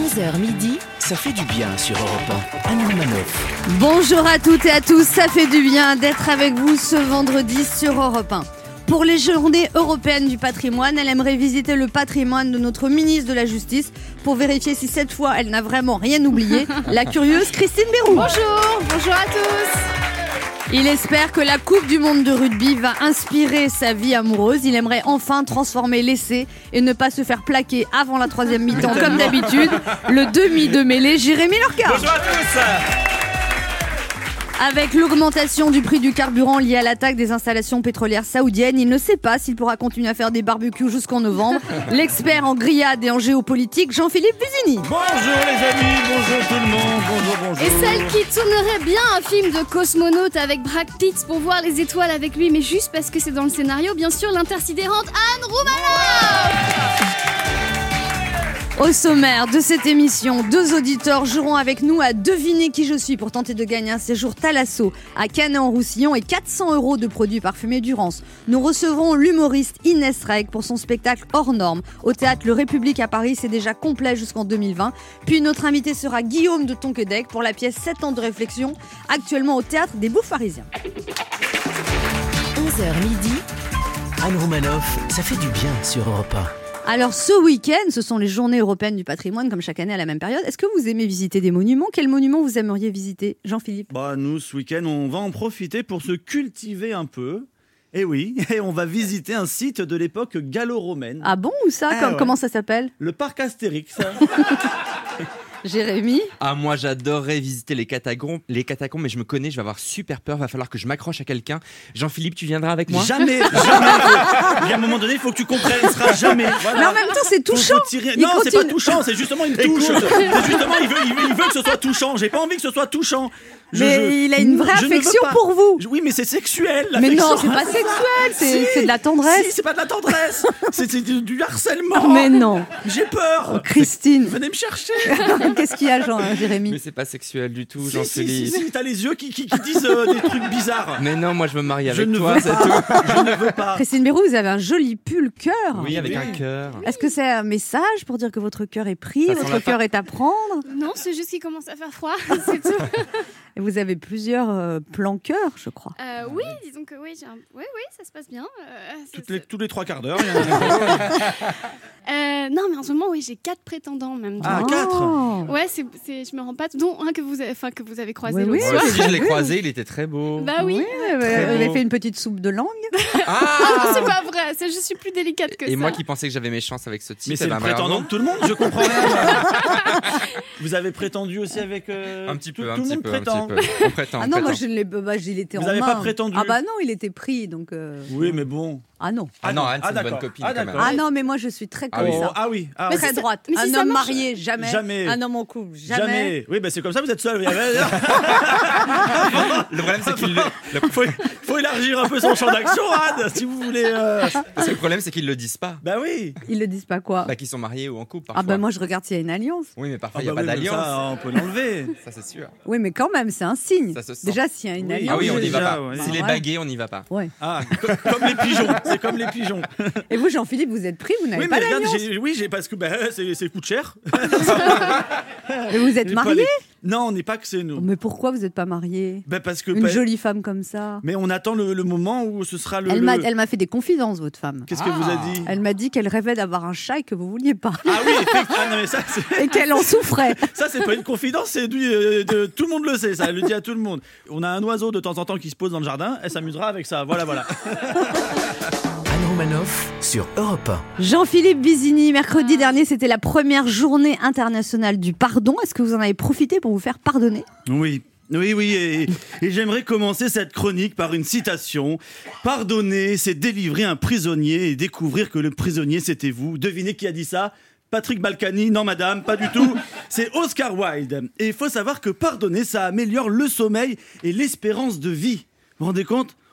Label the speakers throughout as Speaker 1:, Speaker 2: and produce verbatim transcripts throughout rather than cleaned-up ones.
Speaker 1: onze heures midi, ça fait du bien sur Europe un. Anne Romanoff.
Speaker 2: Bonjour à toutes et à tous, ça fait du bien d'être avec vous ce vendredi sur Europe un. Pour les journées européennes du patrimoine, elle aimerait visiter le patrimoine de notre ministre de la Justice pour vérifier si cette fois elle n'a vraiment rien oublié. La curieuse Christine Béroux.
Speaker 3: Bonjour, bonjour à tous.
Speaker 2: Il espère que la Coupe du Monde de rugby va inspirer sa vie amoureuse. Il aimerait enfin transformer l'essai et ne pas se faire plaquer avant la troisième mi-temps comme d'habitude. Le demi de mêlée, Jérémy Lorca.
Speaker 4: Bonjour à tous.
Speaker 2: Avec l'augmentation du prix du carburant liée à l'attaque des installations pétrolières saoudiennes, il ne sait pas s'il pourra continuer à faire des barbecues jusqu'en novembre. L'expert en grillade et en géopolitique, Jean-Philippe Buzini.
Speaker 4: Bonjour les amis, bonjour tout le monde, bonjour, bonjour.
Speaker 3: Et celle qui tournerait bien un film de cosmonaute avec Brad Pitt pour voir les étoiles avec lui, mais juste parce que c'est dans le scénario, bien sûr, l'intersidérante Anne Romanoff.
Speaker 2: Au sommaire de cette émission, deux auditeurs joueront avec nous à deviner qui je suis pour tenter de gagner un séjour Thalasso à Canet-en-Roussillon et quatre cents euros de produits parfumés Durance. Nous recevrons l'humoriste Inès Reg pour son spectacle hors norme au théâtre Le République à Paris. C'est déjà complet jusqu'en deux mille vingt. Puis notre invité sera Guillaume de Tonquédec pour la pièce sept ans de réflexion, actuellement au théâtre des Bouffes Parisiens.
Speaker 1: onze heures midi, Anne Romanoff, ça fait du bien sur Europe un.
Speaker 2: Alors ce week-end, ce sont les journées européennes du patrimoine, comme chaque année à la même période. Est-ce que vous aimez visiter des monuments ? Quel monument vous aimeriez visiter, Jean-Philippe ?
Speaker 4: Bah nous, ce week-end, on va en profiter pour se cultiver un peu. Et oui, et on va visiter un site de l'époque gallo-romaine.
Speaker 2: Ah bon, ou ça ?
Speaker 4: Ah,
Speaker 2: Comme,
Speaker 4: ouais.
Speaker 2: Comment ça s'appelle ?
Speaker 4: Le parc Astérix.
Speaker 2: Jérémy ?
Speaker 5: Ah, moi j'adorerais visiter les catacombes, les catacombes, mais je me connais, je vais avoir super peur, va falloir que je m'accroche à quelqu'un. Jean-Philippe, tu viendras avec moi ?
Speaker 4: Jamais, jamais. Faut- Il y a un moment donné, il faut que tu comprennes, ce sera jamais. Voilà.
Speaker 2: Mais en même temps, c'est
Speaker 4: Faut-
Speaker 2: touchant.
Speaker 4: faut tirer-
Speaker 2: Il
Speaker 4: Non, c'est pas
Speaker 2: continue.
Speaker 4: touchant, c'est justement une touche. C'est justement, il veut, il, veut, il veut que ce soit touchant. J'ai pas envie que ce soit touchant. Je-
Speaker 2: Mais
Speaker 4: je-
Speaker 2: il a une vraie
Speaker 4: je ne veux
Speaker 2: affection
Speaker 4: pas.
Speaker 2: pour vous.
Speaker 4: Oui, mais c'est sexuel.
Speaker 2: Mais non,
Speaker 4: l'affection.
Speaker 2: c'est pas sexuel, c'est,
Speaker 4: Si.
Speaker 2: c'est de la tendresse.
Speaker 4: Si, c'est pas de la tendresse. c'est, c'est du, du harcèlement.
Speaker 2: Mais non.
Speaker 4: J'ai peur.
Speaker 2: Oh, Christine.
Speaker 4: Venez me chercher.
Speaker 2: Qu'est-ce qu'il y a, Jean, Jérémy ?
Speaker 5: Mais c'est pas sexuel du tout,
Speaker 4: Si, si,
Speaker 5: Jean-Philippe.
Speaker 4: si, si, t'as les yeux qui, qui, qui disent euh, des trucs bizarres.
Speaker 5: Mais non, moi je me marie
Speaker 4: Je
Speaker 5: avec
Speaker 4: ne
Speaker 5: toi,
Speaker 4: veux
Speaker 5: c'est
Speaker 4: pas.
Speaker 5: tout.
Speaker 4: Je ne veux pas.
Speaker 2: Christine Béroux, vous avez un joli pull cœur.
Speaker 5: Oui, avec
Speaker 4: Oui.
Speaker 5: un cœur.
Speaker 2: Est-ce que c'est un message pour dire que votre cœur est pris,
Speaker 5: Ça sent
Speaker 2: votre
Speaker 5: la
Speaker 2: cœur est à prendre ?
Speaker 3: Non, c'est juste qu'il commence à faire froid, c'est tout.
Speaker 2: Et vous avez plusieurs euh, plans cœur, je crois.
Speaker 3: Euh, oui, disons que oui, j'ai un... oui, oui, ça se passe bien. Euh, c'est-
Speaker 4: Toutes les,
Speaker 3: c'est-
Speaker 4: tous les trois quarts d'heure. il y a un-
Speaker 3: Euh, non, mais en ce moment, oui, j'ai quatre prétendants même.
Speaker 4: Ah,
Speaker 3: donc-
Speaker 4: quatre.
Speaker 2: Oh.
Speaker 3: Ouais, c'est, c'est, je me rends pas, dont un que vous avez, enfin que vous avez croisé
Speaker 2: Oui,
Speaker 3: l'autre
Speaker 2: oui.
Speaker 3: soir.
Speaker 5: Moi aussi je l'ai
Speaker 2: Oui.
Speaker 5: croisé, il était très beau.
Speaker 3: Bah oui.
Speaker 2: Oui, vous
Speaker 5: Très
Speaker 2: avez
Speaker 5: beau.
Speaker 2: fait une petite soupe de langue.
Speaker 3: Ah,
Speaker 5: Ah
Speaker 3: c'est pas vrai, c'est, je suis plus délicate que ça.
Speaker 5: Et moi qui pensais que j'avais mes chances avec ce type,
Speaker 4: Mais
Speaker 5: eh
Speaker 4: c'est
Speaker 5: ben,
Speaker 4: le prétendant
Speaker 5: bravo.
Speaker 4: de tout le monde, je comprends rien. Vous avez prétendu aussi avec. euh,
Speaker 5: Un petit
Speaker 4: tout,
Speaker 5: peu, un
Speaker 4: tout le
Speaker 5: petit
Speaker 4: monde
Speaker 5: peu, un
Speaker 4: prétend.
Speaker 5: petit peu. On prétend,
Speaker 2: Ah
Speaker 5: on
Speaker 2: non, moi
Speaker 5: prétend.
Speaker 2: je ne l'ai bah, il était
Speaker 4: Vous
Speaker 2: en
Speaker 4: avez
Speaker 2: main.
Speaker 4: pas prétendu.
Speaker 2: Ah bah non, il était pris donc. euh,
Speaker 4: Oui, mais bon.
Speaker 2: Ah non.
Speaker 5: Ah non, Anne, c'est
Speaker 4: Ah,
Speaker 5: une bonne
Speaker 4: d'accord.
Speaker 5: copine
Speaker 4: Ah,
Speaker 5: quand même.
Speaker 4: d'accord.
Speaker 2: Ah non, mais moi je suis très
Speaker 5: Ah
Speaker 2: comme
Speaker 5: oui.
Speaker 4: Oh,
Speaker 2: ça.
Speaker 4: ah oui. Ah,
Speaker 3: Mais
Speaker 4: oui.
Speaker 2: Très
Speaker 3: si ça-
Speaker 2: droite.
Speaker 3: mais si
Speaker 2: un
Speaker 3: ça
Speaker 2: homme
Speaker 3: marche-
Speaker 2: marié, jamais.
Speaker 4: Jamais.
Speaker 2: Un homme en couple, jamais.
Speaker 4: Jamais. Oui, bah c'est comme ça, vous êtes seul.
Speaker 5: Le problème c'est qu'il le... le-
Speaker 4: faut, faut élargir un peu son champ d'action, Anne, si vous voulez. euh.
Speaker 5: parce que le problème c'est qu'ils le disent pas.
Speaker 4: Bah oui.
Speaker 2: Ils le disent pas quoi.
Speaker 5: Bah qu'ils sont mariés ou en couple
Speaker 2: Ah
Speaker 5: parfois.
Speaker 2: bah moi je regarde s'il y a une alliance.
Speaker 5: Oui, mais parfois
Speaker 4: Ah
Speaker 5: il y a
Speaker 4: bah
Speaker 5: pas
Speaker 4: oui, mais
Speaker 5: d'alliance.
Speaker 4: ça, on peut l'enlever.
Speaker 5: Ça c'est sûr.
Speaker 2: Oui, mais quand même, c'est un signe.
Speaker 5: Ça se sent.
Speaker 2: Déjà, s'il y a une
Speaker 4: Oui.
Speaker 2: alliance.
Speaker 5: Ah oui, on y
Speaker 4: déjà,
Speaker 5: va pas.
Speaker 4: ouais.
Speaker 5: S'il
Speaker 2: Bah,
Speaker 5: est
Speaker 2: ouais.
Speaker 5: bagué, on n'y va pas.
Speaker 2: Ouais.
Speaker 4: Ah, co- comme les pigeons. C'est comme les pigeons.
Speaker 2: Et vous, Jean-Philippe, vous êtes pris, vous n'avez
Speaker 4: Oui,
Speaker 2: pas
Speaker 4: mais regarde,
Speaker 2: d'alliance.
Speaker 4: j'ai- oui, j'ai parce que bah, c'est, c'est coûte cher.
Speaker 2: Et vous êtes
Speaker 4: J'ai pas
Speaker 2: mariés ?
Speaker 4: les- Non, on n'est pas que c'est nous.
Speaker 2: Mais pourquoi vous n'êtes pas mariés ?
Speaker 4: Bah, parce que.
Speaker 2: Une
Speaker 4: bah,
Speaker 2: jolie femme comme ça.
Speaker 4: Mais on attend le, le moment où ce sera le.
Speaker 2: Elle m'a,
Speaker 4: le-
Speaker 2: elle m'a fait des confidences, votre femme.
Speaker 4: Qu'est-ce que vous a dit
Speaker 2: Elle m'a dit qu'elle rêvait d'avoir un chat et que vous vouliez pas.
Speaker 4: Ah oui, effectivement. Ah non, mais ça, c'est...
Speaker 2: Et qu'elle en souffrait.
Speaker 4: ça, c'est pas une confidence, c'est du, euh, de... tout le monde le sait, ça, elle le dit à tout le monde. On a un oiseau de temps en temps qui se pose dans le jardin, elle s'amusera avec ça, voilà, voilà.
Speaker 1: Anne Romanoff sur Europe un.
Speaker 2: Jean-Philippe Bizini, mercredi dernier, c'était la première journée internationale du pardon. Est-ce que vous en avez profité pour vous faire pardonner ?
Speaker 4: Oui. Oui, oui, et, et j'aimerais commencer cette chronique par une citation. Pardonner, c'est délivrer un prisonnier et découvrir que le prisonnier, c'était vous. Devinez qui a dit ça ? Patrick Balkany, non madame, pas du tout. C'est Oscar Wilde. Et il faut savoir que pardonner, ça améliore le sommeil et l'espérance de vie. Vous vous rendez compte ?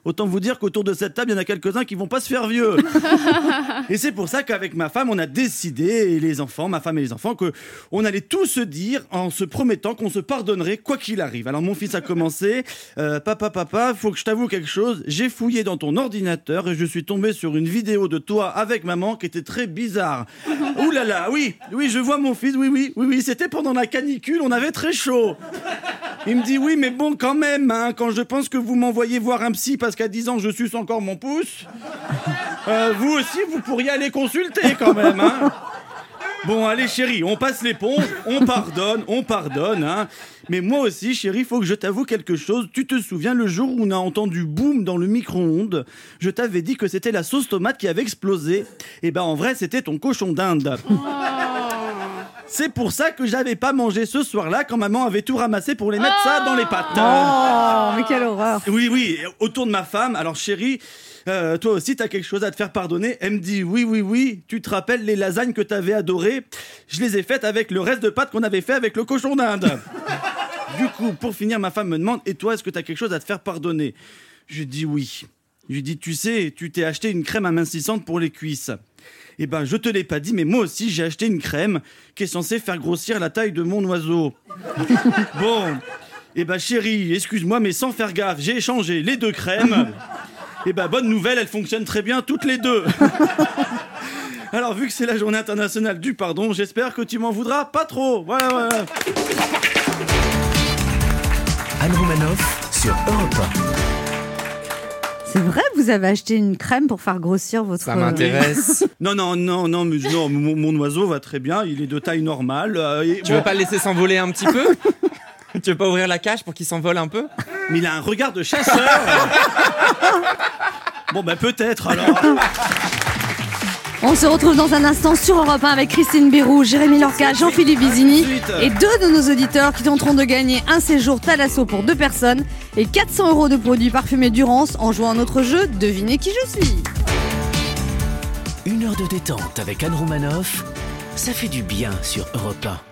Speaker 4: Autant vous dire qu'autour de cette table, il y en a quelques-uns qui vont pas se faire vieux. Et c'est pour ça qu'avec ma femme, on a décidé, et les enfants, ma femme et les enfants, qu'on allait tous se dire en se promettant qu'on se pardonnerait quoi qu'il arrive. Alors mon fils a commencé, euh, papa, papa, faut que je t'avoue quelque chose. J'ai fouillé dans ton ordinateur et je suis tombé sur une vidéo de toi avec maman qui était très bizarre. Ouh là là, oui, oui, je vois mon fils, oui, oui, oui, oui, c'était pendant la canicule, on avait très chaud. Il me dit oui, mais bon, quand même, hein, quand je pense que vous m'envoyez voir un psy parce qu'à dix ans, je suce encore mon pouce, euh, vous aussi, vous pourriez aller consulter quand même, hein. Bon, allez, chérie, on passe l'éponge, on pardonne, on pardonne, hein. Mais moi aussi, chérie, faut que je t'avoue quelque chose. Tu te souviens, le jour où on a entendu boum dans le micro-ondes, je t'avais dit que c'était la sauce tomate qui avait explosé. Et ben, en vrai, c'était ton cochon d'Inde. Oh. C'est pour ça que j'avais pas mangé ce soir-là quand maman avait tout ramassé pour les mettre oh. ça dans les pâtes.
Speaker 2: Oh, mais quelle horreur.
Speaker 4: Oui, oui, autour de ma femme. Alors, chérie, euh, toi aussi, t'as quelque chose à te faire pardonner. Elle me dit, oui, oui, oui, tu te rappelles les lasagnes que t'avais adorées? Je les ai faites avec le reste de pâtes qu'on avait fait avec le cochon d'Inde. Du coup, pour finir, ma femme me demande, et toi, est-ce que t'as quelque chose à te faire pardonner? Je dis oui. Je lui dis, tu sais, tu t'es acheté une crème amincissante pour les cuisses. Eh ben, je te l'ai pas dit, mais moi aussi, j'ai acheté une crème qui est censée faire grossir la taille de mon oiseau. Bon, eh ben, chérie, excuse-moi, mais sans faire gaffe, j'ai échangé les deux crèmes. Eh ben, bonne nouvelle, elles fonctionnent très bien toutes les deux. Alors, vu que c'est la journée internationale du pardon, j'espère que tu m'en voudras pas trop. Voilà, voilà.
Speaker 1: Anne Romanoff sur Europe un.
Speaker 2: C'est vrai, vous avez acheté une crème pour faire grossir votre...
Speaker 5: Ça m'intéresse.
Speaker 4: Non, non, non, non, mais non, mon, mon oiseau va très bien, il est de taille normale. Euh, et,
Speaker 5: tu
Speaker 4: bon.
Speaker 5: veux pas le laisser s'envoler un petit peu? Tu veux pas ouvrir la cage pour qu'il s'envole un peu?
Speaker 4: Mais il a un regard de chasseur. Bon, ben peut-être alors.
Speaker 2: On se retrouve dans un instant sur Europe un avec Christine Bérou, Jérémy Lorca, Jean-Philippe Vizini et deux de nos auditeurs qui tenteront de gagner un séjour Thalasso pour deux personnes et quatre cents euros de produits parfumés Durance en jouant à notre jeu Devinez qui je suis.
Speaker 1: Une heure de détente avec Anne Romanoff, ça fait du bien sur Europe un.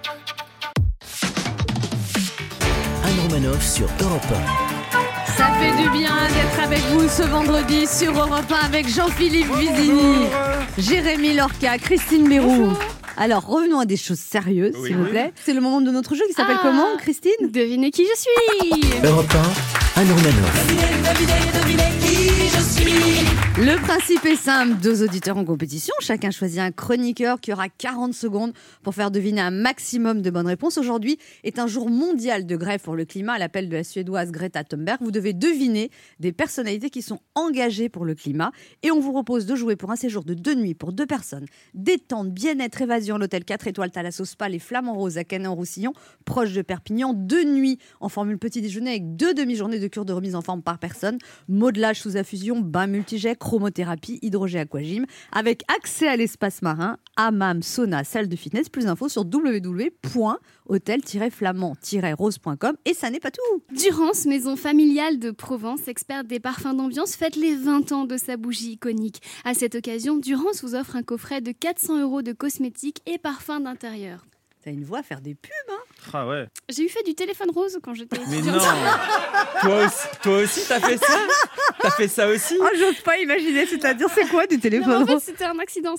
Speaker 1: Anne Romanoff sur Europe un.
Speaker 2: Ça fait du bien d'être avec vous ce vendredi sur Europe un avec Jean-Philippe Vizini, Jérémy Lorca, Christine Bérou. Bonjour. Alors revenons à des choses sérieuses, oui, s'il vous plaît. Oui. C'est le moment de notre jeu qui s'appelle ah, comment, Christine?
Speaker 3: Devinez qui je suis.
Speaker 1: Europe un, Anne Romanoff. Devinez, devinez, devinez qui je suis.
Speaker 2: Le principe est simple, deux auditeurs en compétition, chacun choisit un chroniqueur qui aura quarante secondes pour faire deviner un maximum de bonnes réponses. Aujourd'hui est un jour mondial de grève pour le climat à l'appel de la Suédoise Greta Thunberg. Vous devez deviner des personnalités qui sont engagées pour le climat et on vous propose de jouer pour un séjour de deux nuits pour deux personnes. Détente, bien-être, évasion, l'hôtel quatre étoiles Thalasso Spa, les Flamands Roses à Canet-en-Roussillon, proche de Perpignan. Deux nuits en formule petit déjeuner avec deux demi-journées de cure de remise en forme par personne, modelage sous infusion, bain multijet, chromothérapie, hydrogé aquagym, avec accès à l'espace marin, hammam, sauna, salle de fitness. Plus d'infos sur w w w point hôtel tiret flamand tiret rose point com. Et ça n'est pas tout.
Speaker 3: Durance, maison familiale de Provence, experte des parfums d'ambiance, fête les vingt ans de sa bougie iconique. À cette occasion, Durance vous offre un coffret de quatre cents euros de cosmétiques et parfums d'intérieur.
Speaker 2: T'as une voix à faire des pubs, hein?
Speaker 4: Ah ouais.
Speaker 3: J'ai eu fait du téléphone rose quand j'étais
Speaker 4: Mais
Speaker 3: étudiante.
Speaker 4: non.
Speaker 5: Toi aussi, toi aussi t'as fait ça? T'as fait ça aussi?
Speaker 2: Oh, j'ose pas imaginer, c'est-à-dire c'est quoi du téléphone
Speaker 3: non,
Speaker 2: rose?
Speaker 3: En fait, c'était un accident.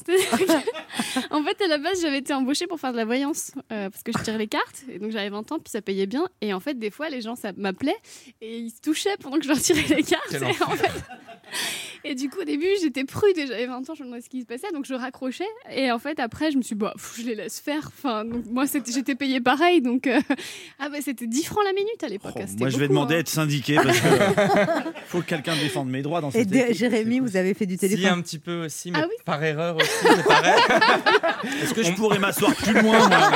Speaker 3: En fait, à la base, j'avais été embauchée pour faire de la voyance euh, parce que je tirais les cartes et donc j'avais vingt ans puis ça payait bien. Et en fait, des fois, les gens ça m'appelaient et ils se touchaient pendant que je leur tirais les cartes. Et, en fait... et du coup, au début, j'étais prude et j'avais vingt ans, je me demandais ce qui se passait, donc je raccrochais. Et en fait, après, je me suis dit, bah, pff, je les laisse faire. Enfin, donc moi, c'était... j'étais payée pareil, donc euh... ah bah c'était dix francs la minute à l'époque.
Speaker 4: Oh,
Speaker 3: hein,
Speaker 4: moi, je vais
Speaker 3: beaucoup,
Speaker 4: demander
Speaker 3: hein.
Speaker 4: à être syndiqué parce que faut que quelqu'un défende mes droits dans cette
Speaker 2: Et
Speaker 4: équipe.
Speaker 2: Jérémy, vous avez fait du téléphone?
Speaker 5: Si, un petit peu aussi, mais
Speaker 3: ah, oui
Speaker 5: par erreur aussi, c'est pareil.
Speaker 4: Est-ce que je pourrais m'asseoir plus loin, moi?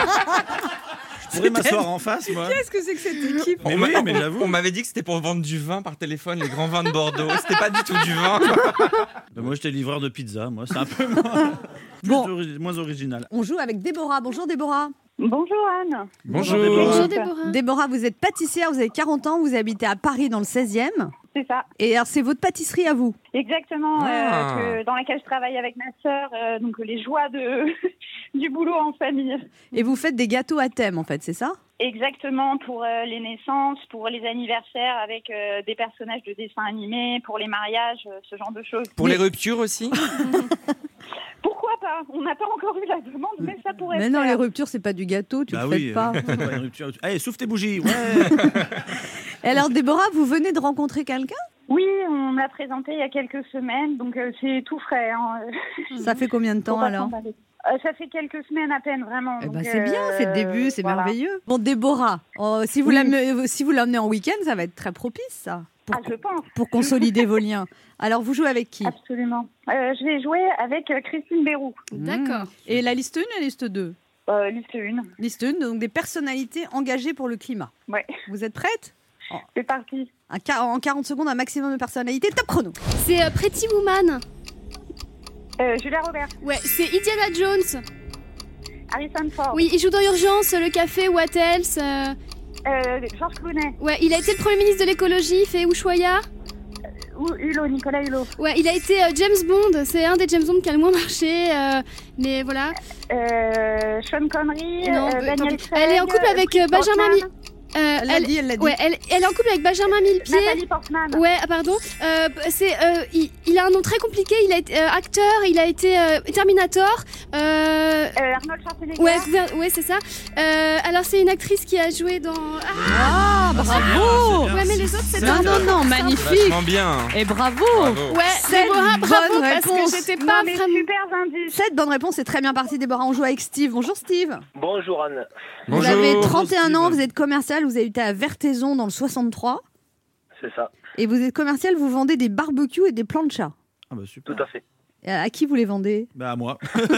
Speaker 4: Je pourrais m'asseoir en face, moi.
Speaker 2: Qu'est-ce que c'est que cette équipe?
Speaker 4: Mais oui, mais j'avoue.
Speaker 5: On m'avait dit que c'était pour vendre du vin par téléphone, les grands vins de Bordeaux. C'était pas du tout du vin.
Speaker 4: Ben moi, j'étais livreur de pizza. Moi, c'est un peu moins,
Speaker 2: Bon.
Speaker 4: ori- moins original.
Speaker 2: On joue avec Déborah. Bonjour Déborah.
Speaker 6: Bonjour Anne.
Speaker 5: Bonjour.
Speaker 3: Bonjour Déborah.
Speaker 2: Déborah, vous êtes pâtissière, vous avez quarante ans, vous habitez à Paris dans le seizième.
Speaker 6: C'est ça,
Speaker 2: Et alors c'est votre pâtisserie à vous?
Speaker 6: exactement,
Speaker 5: Ah.
Speaker 6: euh, que, dans laquelle je travaille avec ma sœur, euh, donc les joies de, du boulot en famille.
Speaker 2: Et vous faites des gâteaux à thème en fait, c'est ça?
Speaker 6: Exactement, pour euh, les naissances, pour les anniversaires avec euh, des personnages de dessins animés, pour les mariages, euh, ce genre de choses.
Speaker 5: Pour les ruptures aussi.
Speaker 6: Pourquoi pas? On n'a pas encore eu la demande, mais ça pourrait
Speaker 2: Mais
Speaker 6: se
Speaker 2: non,
Speaker 6: faire.
Speaker 2: les ruptures, c'est pas du gâteau, tu
Speaker 4: Bah
Speaker 2: le
Speaker 4: oui,
Speaker 2: fêtes pas.
Speaker 4: euh, ouais, rupture. Allez, souffle tes bougies. Ouais.
Speaker 2: Et alors, Déborah, vous venez de rencontrer quelqu'un?
Speaker 6: Oui, on me l'a présenté il y a quelques semaines, donc euh, c'est tout frais. Hein.
Speaker 2: Ça fait combien de
Speaker 6: Faut
Speaker 2: temps
Speaker 6: pas
Speaker 2: alors?
Speaker 6: s'emballer. Euh, Ça fait quelques semaines à peine, vraiment.
Speaker 2: Eh ben,
Speaker 6: donc,
Speaker 2: c'est bien, c'est le début, c'est
Speaker 6: voilà.
Speaker 2: merveilleux. Bon, Déborah, oh, si vous
Speaker 6: Oui.
Speaker 2: l'amenez si vous l'emmenez en week-end, ça va être très propice, ça, pour,
Speaker 6: Ah, je pense.
Speaker 2: pour consolider vos liens. Alors, vous jouez avec qui?
Speaker 6: Absolument. Euh, je vais jouer avec euh, Christine Béroux,
Speaker 3: D'accord.
Speaker 2: Mmh. Et la liste un et la liste deux?
Speaker 6: euh, liste un.
Speaker 2: Liste un, donc des personnalités engagées pour le climat.
Speaker 6: Ouais,
Speaker 2: Vous êtes prête?
Speaker 6: c'est parti.
Speaker 2: Un quar- En quarante secondes, un maximum de personnalités. Top chrono.
Speaker 3: C'est euh, Pretty Woman.
Speaker 6: Euh, Julia Roberts,
Speaker 3: Ouais, c'est Indiana Jones.
Speaker 6: Harrison Ford,
Speaker 3: Oui, il joue dans Urgence, Le Café, What Else. euh,
Speaker 6: euh, Georges Clooney,
Speaker 3: Ouais, il a été le Premier ministre de l'écologie, il fait Ushuaïa.
Speaker 6: ou Hulot, Nicolas Hulot,
Speaker 3: Ouais, il a été euh, James Bond. C'est un des James Bond qui a le moins marché. euh, mais voilà.
Speaker 6: euh, Sean Connery,
Speaker 3: Non,
Speaker 6: euh,
Speaker 3: bah, tant
Speaker 6: Daniel
Speaker 3: pis.
Speaker 6: Craig,
Speaker 3: Elle est en couple avec euh, Benjamin Mi- euh,
Speaker 2: Elle l'a
Speaker 3: elle,
Speaker 2: dit, elle l'a dit.
Speaker 3: ouais, elle, elle est en couple avec Benjamin Millepied.
Speaker 6: Nathalie Portman,
Speaker 3: Ouais, ah, pardon. Euh, c'est, euh, il, il a un nom très compliqué. Il a été euh, acteur. Il a été euh, Terminator. Euh,
Speaker 6: euh, Arnold Schwarzenegger,
Speaker 3: ouais, ver- ouais, c'est ça. Euh, alors c'est une actrice qui a joué dans. Ah,
Speaker 2: Ah, bravo.
Speaker 3: ouais, mais les autres c'est
Speaker 2: Non,
Speaker 3: pas.
Speaker 2: non, non, magnifique.
Speaker 5: Vachement bien.
Speaker 2: Et bravo.
Speaker 5: Bravo.
Speaker 3: Ouais,
Speaker 2: Sept
Speaker 3: Déborah, bravo
Speaker 2: bonnes
Speaker 3: parce
Speaker 2: réponses.
Speaker 3: que j'étais
Speaker 6: non
Speaker 3: pas
Speaker 6: mais
Speaker 3: vraiment.
Speaker 6: super indices.
Speaker 2: Cette bonne réponse, c'est très bien parti, Déborah. On joue avec Steve. Bonjour, Steve.
Speaker 7: Bonjour Anne.
Speaker 2: Vous
Speaker 5: Bonjour.
Speaker 2: avez trente et un
Speaker 4: Bonjour,
Speaker 2: ans,
Speaker 4: Steve.
Speaker 2: vous êtes commercial, vous habitez à Vertaison dans le soixante-trois.
Speaker 7: C'est ça,
Speaker 2: Et vous êtes commercial, vous vendez des barbecues et des planchas.
Speaker 4: Ah bah super.
Speaker 7: tout à fait.
Speaker 2: Et à qui vous les vendez?
Speaker 4: Bah à moi.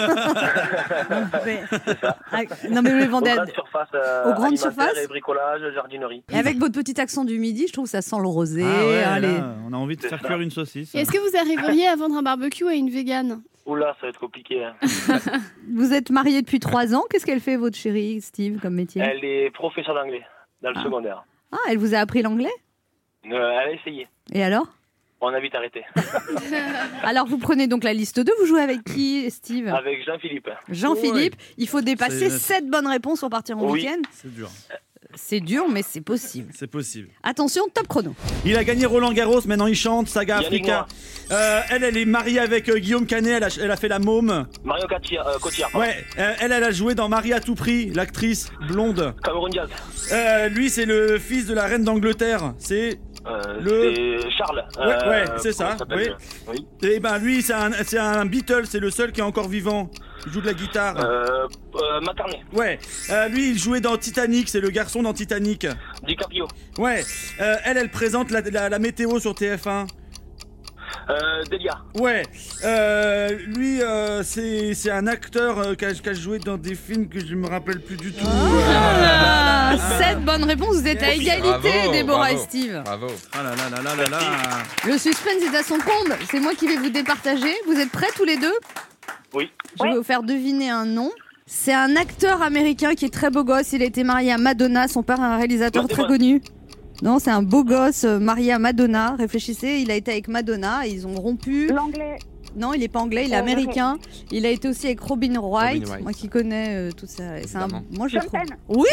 Speaker 2: Mais- Ah, Non, mais vous les
Speaker 7: Aux
Speaker 2: vendez à-
Speaker 7: grandes surfaces, euh,
Speaker 2: Aux grandes
Speaker 7: alimentaires
Speaker 2: surfaces
Speaker 7: et bricolage, jardinerie.
Speaker 2: Et avec votre petit accent du midi, je trouve que ça sent le rosé.
Speaker 4: Ah ouais,
Speaker 2: hein, les-
Speaker 4: là, on a envie de
Speaker 7: C'est
Speaker 4: faire
Speaker 7: ça.
Speaker 4: cuire une saucisse.
Speaker 3: Et Est-ce que vous arriveriez à vendre un barbecue à une végane?
Speaker 7: Oula, ça va être compliqué. Hein.
Speaker 2: Vous êtes marié depuis trois ans. Qu'est-ce qu'elle fait, votre chérie, Steve, comme métier?
Speaker 7: Elle est professeure d'anglais dans le
Speaker 2: Ah.
Speaker 7: secondaire.
Speaker 2: Ah, elle vous a appris l'anglais?
Speaker 7: Euh, elle a essayé.
Speaker 2: Et alors?
Speaker 7: On a vite arrêté.
Speaker 2: Alors, vous prenez donc la liste deux. Vous jouez avec qui, Steve?
Speaker 7: Avec Jean-Philippe.
Speaker 2: Jean-Philippe. Il faut dépasser
Speaker 4: C'est-
Speaker 2: sept bonnes réponses pour partir en
Speaker 7: Oui.
Speaker 2: week-end.
Speaker 4: C'est dur.
Speaker 2: C'est dur, mais c'est possible.
Speaker 4: C'est possible.
Speaker 2: Attention, top chrono.
Speaker 4: Il a gagné Roland Garros, maintenant il chante, Saga
Speaker 7: Yannick
Speaker 4: Africa. Euh, elle, elle est mariée avec euh, Guillaume Canet, elle a, elle a fait la môme.
Speaker 7: Marion Cotillard. Euh, Cotillard pardon.
Speaker 4: Ouais, euh, elle, elle a joué dans Marie à tout prix, l'actrice blonde.
Speaker 7: Cameron Diaz.
Speaker 4: Euh, lui, c'est le fils de la reine d'Angleterre. C'est.
Speaker 7: Euh,
Speaker 4: Le-
Speaker 7: C'est Charles.
Speaker 4: Ouais, ouais, c'est
Speaker 7: comment
Speaker 4: ça,
Speaker 7: il s'appelle Oui.
Speaker 4: Et ben lui, c'est un, c'est un Beatle, c'est le seul qui est encore vivant. Il joue de la guitare.
Speaker 7: Euh, euh, McCartney.
Speaker 4: Ouais, euh, lui, il jouait dans Titanic, c'est le garçon dans Titanic.
Speaker 7: DiCaprio.
Speaker 4: Ouais, euh, elle, elle présente la, la, la météo sur T F un.
Speaker 7: Euh, Delia.
Speaker 4: Ouais, euh, lui, euh, c'est c'est un acteur euh, qui, a, qui a joué dans des films que je me rappelle plus du tout.
Speaker 2: Ah, sept bonnes réponses. Vous êtes à égalité,
Speaker 5: Bravo,
Speaker 2: Déborah
Speaker 5: bravo.
Speaker 2: et Steve.
Speaker 5: Bravo.
Speaker 4: Ah là là là là là là.
Speaker 2: Le suspense est à son comble. C'est moi qui vais vous départager. Vous êtes prêts tous les deux?
Speaker 7: Oui.
Speaker 2: Je vais vous faire deviner un nom. C'est un acteur américain qui est très beau gosse. Il a été marié à Madonna. Son père est un réalisateur
Speaker 7: Matt
Speaker 2: très
Speaker 7: Damon.
Speaker 2: connu. Non, c'est un beau gosse euh, marié à Madonna. Réfléchissez, il a été avec Madonna. Ils ont rompu.
Speaker 6: L'anglais,
Speaker 2: Non, il est pas anglais, il est
Speaker 6: Euh,
Speaker 2: américain. Il a été aussi avec Robin Wright.
Speaker 5: Wright.
Speaker 2: Moi qui connais euh, tout ça. C'est un...
Speaker 5: Évidemment.
Speaker 2: Moi je le
Speaker 6: Sean
Speaker 2: trouve.
Speaker 6: Penn.
Speaker 2: Oui.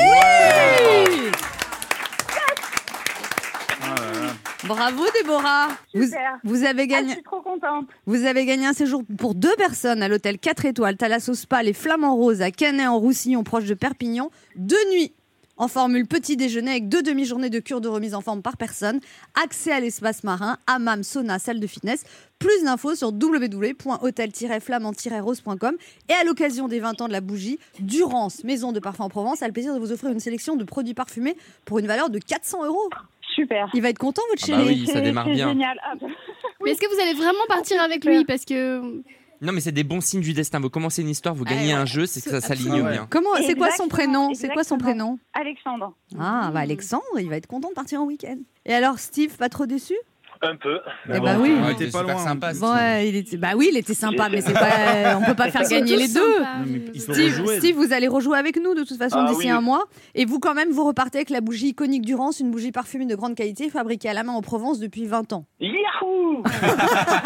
Speaker 4: Ah là là.
Speaker 2: Bravo Déborah. Vous,
Speaker 6: super.
Speaker 2: vous avez
Speaker 6: Ah, je
Speaker 2: gagné.
Speaker 6: suis trop contente.
Speaker 2: Vous avez gagné un séjour pour deux personnes à l'hôtel quatre étoiles Thalasso Spa Les Flamants Roses à Canet-en-Roussillon, proche de Perpignan. Deux nuits en formule petit déjeuner avec deux demi-journées de cure de remise en forme par personne. Accès à l'espace marin, hammam, sauna, salle de fitness. Plus d'infos sur w w w point hôtel tiret flamand tiret rose point com. Et à l'occasion des vingt ans de la bougie, Durance, maison de parfum en Provence, a le plaisir de vous offrir une sélection de produits parfumés pour une valeur de quatre cents euros.
Speaker 6: Super.
Speaker 2: Il va être content, votre
Speaker 5: Ah bah
Speaker 2: chéri.
Speaker 5: oui, ça
Speaker 6: C'est-
Speaker 5: démarre
Speaker 6: c'est
Speaker 5: bien.
Speaker 6: génial. Ah, bah,
Speaker 3: Mais est-ce que vous allez vraiment partir avec lui? Parce que.
Speaker 5: Non, mais c'est des bons signes du destin. Vous commencez une histoire, vous gagnez
Speaker 2: Ah ouais.
Speaker 5: un jeu, c'est que ça s'aligne
Speaker 4: Ah ouais.
Speaker 5: bien.
Speaker 2: Comment, c'est quoi son
Speaker 6: Exactement,
Speaker 2: prénom C'est quoi son
Speaker 6: exactement.
Speaker 2: prénom
Speaker 6: Alexandre.
Speaker 2: Ah, bah Alexandre, il va être content de partir en week-end. Et alors, Steve, pas trop déçu?
Speaker 7: Un peu.
Speaker 2: Eh bah oui.
Speaker 5: Ouais,
Speaker 4: il
Speaker 5: il
Speaker 4: était
Speaker 5: était
Speaker 4: pas
Speaker 5: super
Speaker 4: loin.
Speaker 5: sympa.
Speaker 2: Bon, ouais, il était, bah oui, il était sympa, mais c'est pas, on peut pas faire gagner les deux.
Speaker 4: Il faut
Speaker 2: Steve,
Speaker 4: rejouer.
Speaker 2: Steve, vous allez rejouer avec nous de toute façon
Speaker 7: Ah
Speaker 2: d'ici
Speaker 7: oui.
Speaker 2: un mois. Et vous, quand même, vous repartez avec la bougie iconique Durance, une bougie parfumée de grande qualité, fabriquée à la main en Provence depuis vingt ans.
Speaker 7: Yahoo.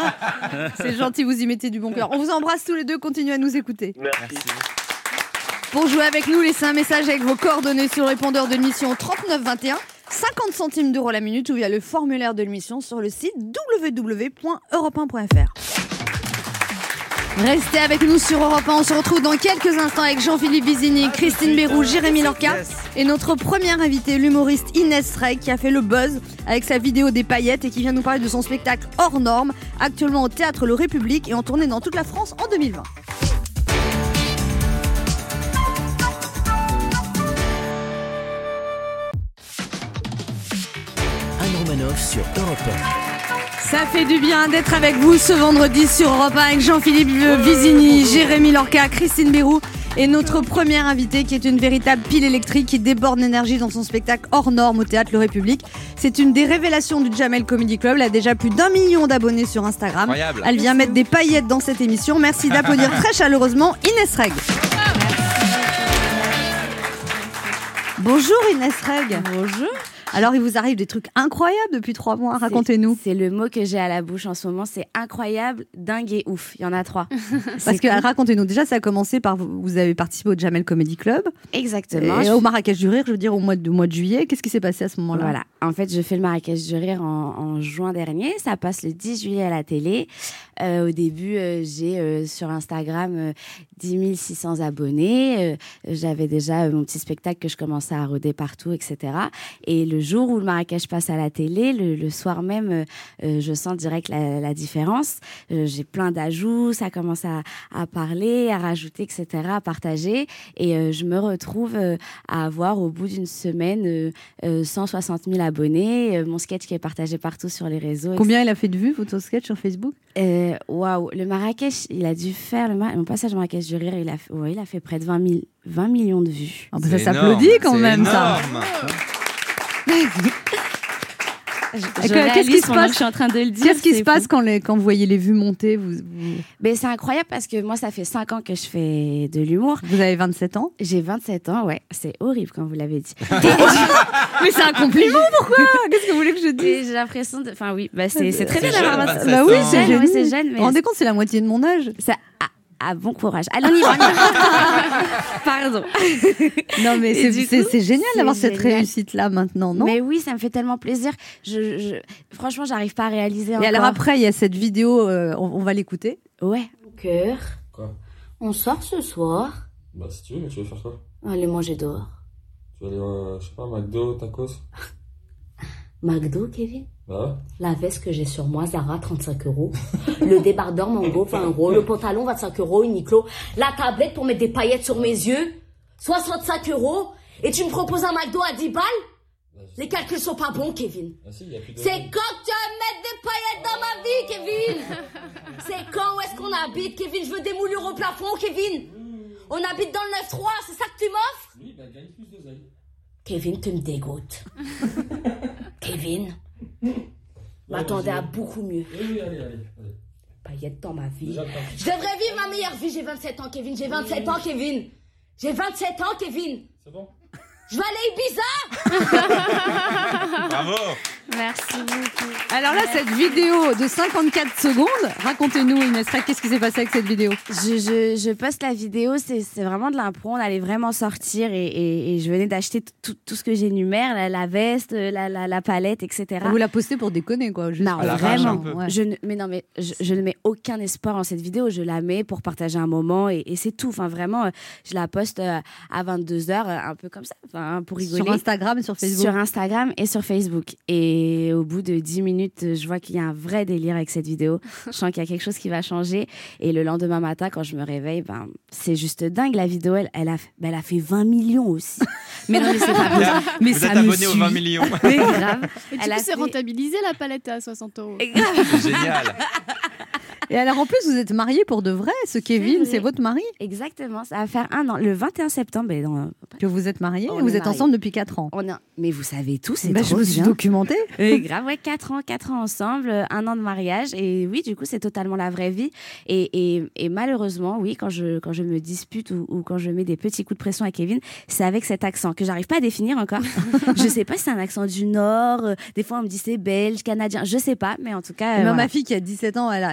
Speaker 2: C'est gentil, vous y mettez du bon cœur. On vous embrasse tous les deux, continuez à nous écouter.
Speaker 7: Merci.
Speaker 5: Merci.
Speaker 2: Pour jouer avec nous, laissez un message avec vos coordonnées sur le répondeur de l'émission trente-neuf vingt et un, cinquante centimes d'euros la minute ou via le formulaire de l'émission sur le site w w w point europe un point f r. Restez avec nous sur Europe un, on se retrouve dans quelques instants avec Jean-Philippe Vizini, Christine Béroux, Jérémy Lorca et notre première invitée, l'humoriste Inès Reg, qui a fait le buzz avec sa vidéo des paillettes et qui vient nous parler de son spectacle hors norme, actuellement au Théâtre Le République et en tournée dans toute la France en deux mille vingt.
Speaker 1: Anne Romanoff sur Europe un.
Speaker 2: Ça fait du bien d'être avec vous ce vendredi sur Europe un avec Jean-Philippe Vizini, Jérémy Lorca, Christine Béroux et notre première invitée qui est une véritable pile électrique qui déborde d'énergie dans son spectacle hors norme au Théâtre Le République. C'est une des révélations du Jamel Comedy Club. Elle a déjà plus d'un million d'abonnés sur Instagram.
Speaker 5: Incroyable.
Speaker 2: Elle vient mettre des paillettes dans cette émission. Merci d'applaudir très chaleureusement Inès Reg. Bonjour Inès Reg.
Speaker 8: Bonjour.
Speaker 2: Alors, il vous arrive des trucs incroyables depuis trois mois, racontez-nous.
Speaker 8: C'est, c'est le mot que j'ai à la bouche en ce moment, c'est incroyable, dingue et ouf. Il y en a trois.
Speaker 2: Parce que, cool. Racontez-nous, déjà, ça a commencé par, vous avez participé au Jamel Comedy Club.
Speaker 8: Exactement.
Speaker 2: Et au Marrakech du Rire, je veux dire, au mois de, au mois de juillet. Qu'est-ce qui s'est passé à ce moment-là ?
Speaker 8: Voilà. En fait, je fais le Marrakech du Rire en, en juin dernier. Ça passe le dix juillet à la télé. Euh, au début, euh, j'ai euh, sur Instagram euh, dix mille six cents abonnés. Euh, j'avais déjà euh, mon petit spectacle que je commençais à roder partout, et cetera. Et le jour où le Marrakech passe à la télé, le, le soir même, euh, euh, je sens direct la, la différence. Euh, j'ai plein d'ajouts, ça commence à, à parler, à rajouter, et cetera, à partager. Et euh, je me retrouve euh, à avoir, au bout d'une semaine, euh, euh, cent soixante mille abonnés. Euh, mon sketch qui est partagé partout sur les réseaux.
Speaker 2: Combien il a fait de vues, votre sketch sur Facebook ?
Speaker 8: euh, Waouh, le Marrakech, il a dû faire, le Mar- mon passage au Marrakech du Rire, il a, ouais, il a fait près de vingt mille, vingt millions de vues.
Speaker 2: Ah bah ça s'applaudit quand
Speaker 5: c'est
Speaker 2: même,
Speaker 5: énorme.
Speaker 2: ça.
Speaker 8: Je,
Speaker 2: je
Speaker 8: qu'est-ce qui se passe Je suis en train de le dire.
Speaker 2: Qu'est-ce qui se
Speaker 8: fou.
Speaker 2: passe quand, les, quand vous voyez les vues monter vous, vous...
Speaker 8: Ben, c'est incroyable parce que moi, ça fait cinq ans que je fais de l'humour.
Speaker 2: Vous avez vingt-sept ans ?
Speaker 8: J'ai vingt-sept ans, ouais. C'est horrible quand vous l'avez dit.
Speaker 2: Mais c'est un compliment, pourquoi ? Qu'est-ce que vous voulez que je dise ?
Speaker 8: Et j'ai l'impression de... Enfin oui, bah, c'est, c'est très
Speaker 5: C'est
Speaker 8: bien d'avoir
Speaker 5: jeune,
Speaker 8: vingt-sept
Speaker 5: vingt-sept
Speaker 2: Bah oui,
Speaker 5: ans.
Speaker 2: c'est
Speaker 8: jeune,
Speaker 2: génial.
Speaker 8: oui, c'est jeune, mais-
Speaker 2: Vous vous rendez compte, c'est la moitié de mon âge.
Speaker 8: Ça... Ah, ah, bon courage. Allez, on y va, on y va. Pardon.
Speaker 2: Non, mais
Speaker 8: Et
Speaker 2: c'est,
Speaker 8: du
Speaker 2: c'est,
Speaker 8: coup,
Speaker 2: c'est génial
Speaker 8: c'est
Speaker 2: d'avoir cette
Speaker 8: génial.
Speaker 2: réussite-là maintenant, non ?
Speaker 8: Mais oui, ça me fait tellement plaisir. Je, je... Franchement, j'arrive pas à réaliser
Speaker 2: Et
Speaker 8: encore.
Speaker 2: alors après, il y a cette vidéo, euh, on, on va l'écouter.
Speaker 8: Ouais.
Speaker 9: Cœur,
Speaker 10: Quoi?
Speaker 9: on sort ce soir.
Speaker 10: Bah si tu veux, mais tu veux faire quoi?
Speaker 9: Allez manger dehors.
Speaker 10: Tu veux aller, euh, je sais pas, McDo, tacos?
Speaker 9: McDo, Kevin?
Speaker 10: Bah ouais.
Speaker 9: La veste que j'ai sur moi, Zara, trente-cinq euros. Le débardeur Mango, vingt euros. Le pantalon, vingt-cinq euros. Uniqlo. La tablette pour mettre des paillettes sur mes yeux, soixante-cinq euros. Et tu me proposes un McDo à dix balles?
Speaker 10: Bah,
Speaker 9: Les calculs sont pas bons, Kevin.
Speaker 10: Ah si, y a plus de...
Speaker 9: C'est quand tu vas mettre des paillettes dans ma vie, Kevin? C'est quand? Où est-ce qu'on habite, Kevin? Je veux des moulures au plafond, Kevin. On habite dans le neuf trois, c'est ça que tu m'offres?
Speaker 10: Oui, bah gagne plus d'oseille.
Speaker 9: Kevin, tu me dégoûtes. Kevin,
Speaker 10: Ouais,
Speaker 9: m'attendais
Speaker 10: vas-y.
Speaker 9: à beaucoup mieux.
Speaker 10: Oui, oui, allez, allez, allez.
Speaker 9: Paillettes dans ma vie.
Speaker 10: Déjà, t'as-
Speaker 9: Je devrais vivre ma meilleure vie. J'ai vingt-sept ans, Kevin. J'ai vingt-sept ans, Kevin. J'ai vingt-sept ans, Kevin.
Speaker 10: C'est bon?
Speaker 9: Je vais aller à Ibiza.
Speaker 5: Bravo.
Speaker 3: Merci beaucoup.
Speaker 2: Alors là, cette vidéo de cinquante-quatre secondes, racontez-nous, Inès Reg, qu'est-ce qui s'est passé avec cette vidéo ?
Speaker 8: Je, je, je poste la vidéo, c'est, c'est vraiment de l'impro, on allait vraiment sortir et, et, et je venais d'acheter t- tout, tout ce que j'énumère, la, la veste, la, la, la palette, et cetera.
Speaker 2: Vous la postez pour déconner, quoi. Juste
Speaker 8: Non,
Speaker 2: pour-
Speaker 5: À l'arrache,
Speaker 8: vraiment.
Speaker 5: un peu.
Speaker 2: Ouais.
Speaker 8: Je ne, mais non, mais je, je ne mets aucun espoir en cette vidéo. Je la mets pour partager un moment et, et c'est tout. Enfin, vraiment, euh, je la poste euh, à vingt-deux heures, euh, un peu comme ça, enfin, pour rigoler.
Speaker 2: Sur Instagram et sur Facebook.
Speaker 8: Sur Instagram et sur Facebook. Et au bout de dix minutes, je vois qu'il y a un vrai délire avec cette vidéo. Je sens qu'il y a quelque chose qui va changer. Et le lendemain matin, quand je me réveille, ben, c'est juste dingue. La vidéo, elle, elle, a, ben, elle a fait vingt millions aussi. Mais non, mais c'est pas possible. Mais
Speaker 5: Vous
Speaker 8: ça
Speaker 5: êtes
Speaker 8: me
Speaker 5: abonné aux
Speaker 8: suit.
Speaker 5: vingt millions.
Speaker 8: Mais grave.
Speaker 3: Et du
Speaker 8: Elle
Speaker 3: coup,
Speaker 8: a
Speaker 3: c'est
Speaker 8: fait-
Speaker 3: rentabilisé la palette à soixante euros.
Speaker 8: Et grave.
Speaker 5: C'est génial.
Speaker 2: Et alors, en plus, vous êtes mariés pour de vrai. Ce Kevin,
Speaker 8: vrai.
Speaker 2: c'est votre mari
Speaker 8: Exactement. Ça va faire un an. Le vingt et un septembre. Ben, dans...
Speaker 2: que vous êtes mariés.
Speaker 8: On
Speaker 2: et vous
Speaker 8: est
Speaker 2: êtes
Speaker 8: mariés.
Speaker 2: ensemble depuis quatre ans.
Speaker 8: On a... Mais vous savez tout, c'est
Speaker 2: Bah,
Speaker 8: trop
Speaker 2: je me suis
Speaker 8: bien.
Speaker 2: documentée.
Speaker 8: Et grave, ouais, quatre ans, quatre ans ensemble, euh, un an de mariage. Et oui, du coup, c'est totalement la vraie vie. Et, et, et malheureusement, oui, quand je, quand je me dispute ou, ou quand je mets des petits coups de pression à Kevin, c'est avec cet accent que j'arrive pas à définir encore. Je sais pas si c'est un accent du Nord. euh, Des fois, on me dit c'est belge, canadien. Je sais pas, mais en tout cas. euh,
Speaker 2: Même
Speaker 8: voilà.
Speaker 2: ma fille qui a dix-sept ans, elle, a- elle m'a montré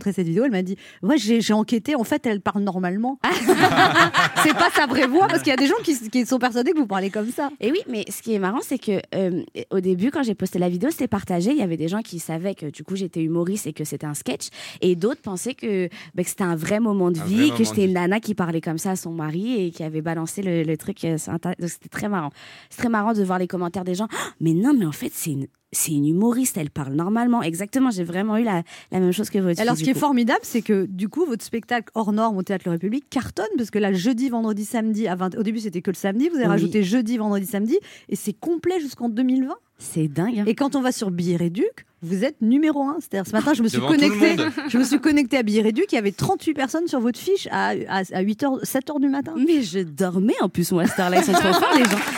Speaker 2: montré cette vidéo, elle m'a dit ouais, j'ai, j'ai enquêté, en fait, elle parle normalement. C'est pas sa vraie voix, parce qu'il y a des gens qui, qui sont persuadés que vous parlez comme ça.
Speaker 8: Et oui, mais ce qui est marrant, c'est que euh, au début, quand j'ai posté la vidéo, c'était partagé. Il y avait des gens qui savaient que du coup j'étais humoriste et que c'était un sketch, et d'autres pensaient que, bah, que c'était un vrai moment de
Speaker 5: Un
Speaker 8: vie,
Speaker 5: vrai
Speaker 8: que
Speaker 5: moment
Speaker 8: j'étais
Speaker 5: de
Speaker 8: une nana qui parlait comme ça à son mari et qui avait balancé le, le truc euh, sur Internet. Donc c'était très marrant. C'est très marrant de voir les commentaires des gens. Oh, mais non, mais en fait, c'est une. C'est une humoriste, elle parle normalement. Exactement, j'ai vraiment eu la, la même chose que votre
Speaker 2: Alors,
Speaker 8: fille,
Speaker 2: ce qui
Speaker 8: du
Speaker 2: est
Speaker 8: coup.
Speaker 2: formidable, c'est que du coup, votre spectacle hors norme au Théâtre Le République cartonne, parce que là, jeudi, vendredi, samedi, à vingt... au début, c'était que le samedi, vous avez
Speaker 8: Oui.
Speaker 2: rajouté jeudi, vendredi, samedi, et c'est complet jusqu'en deux mille vingt.
Speaker 8: C'est dingue. Hein.
Speaker 2: Et quand on va sur Billet Réduc, vous êtes numéro un. C'est-à-dire, ce matin, je me suis
Speaker 5: Devant tout le
Speaker 2: connectée,
Speaker 5: monde.
Speaker 2: je me suis connectée à Billet Réduc, il y avait trente-huit personnes sur votre fiche à, à, à huit heures, sept heures du matin.
Speaker 8: Mais je dormais en plus, moi, à cette heure-là. Ils sont trop forts, les gens.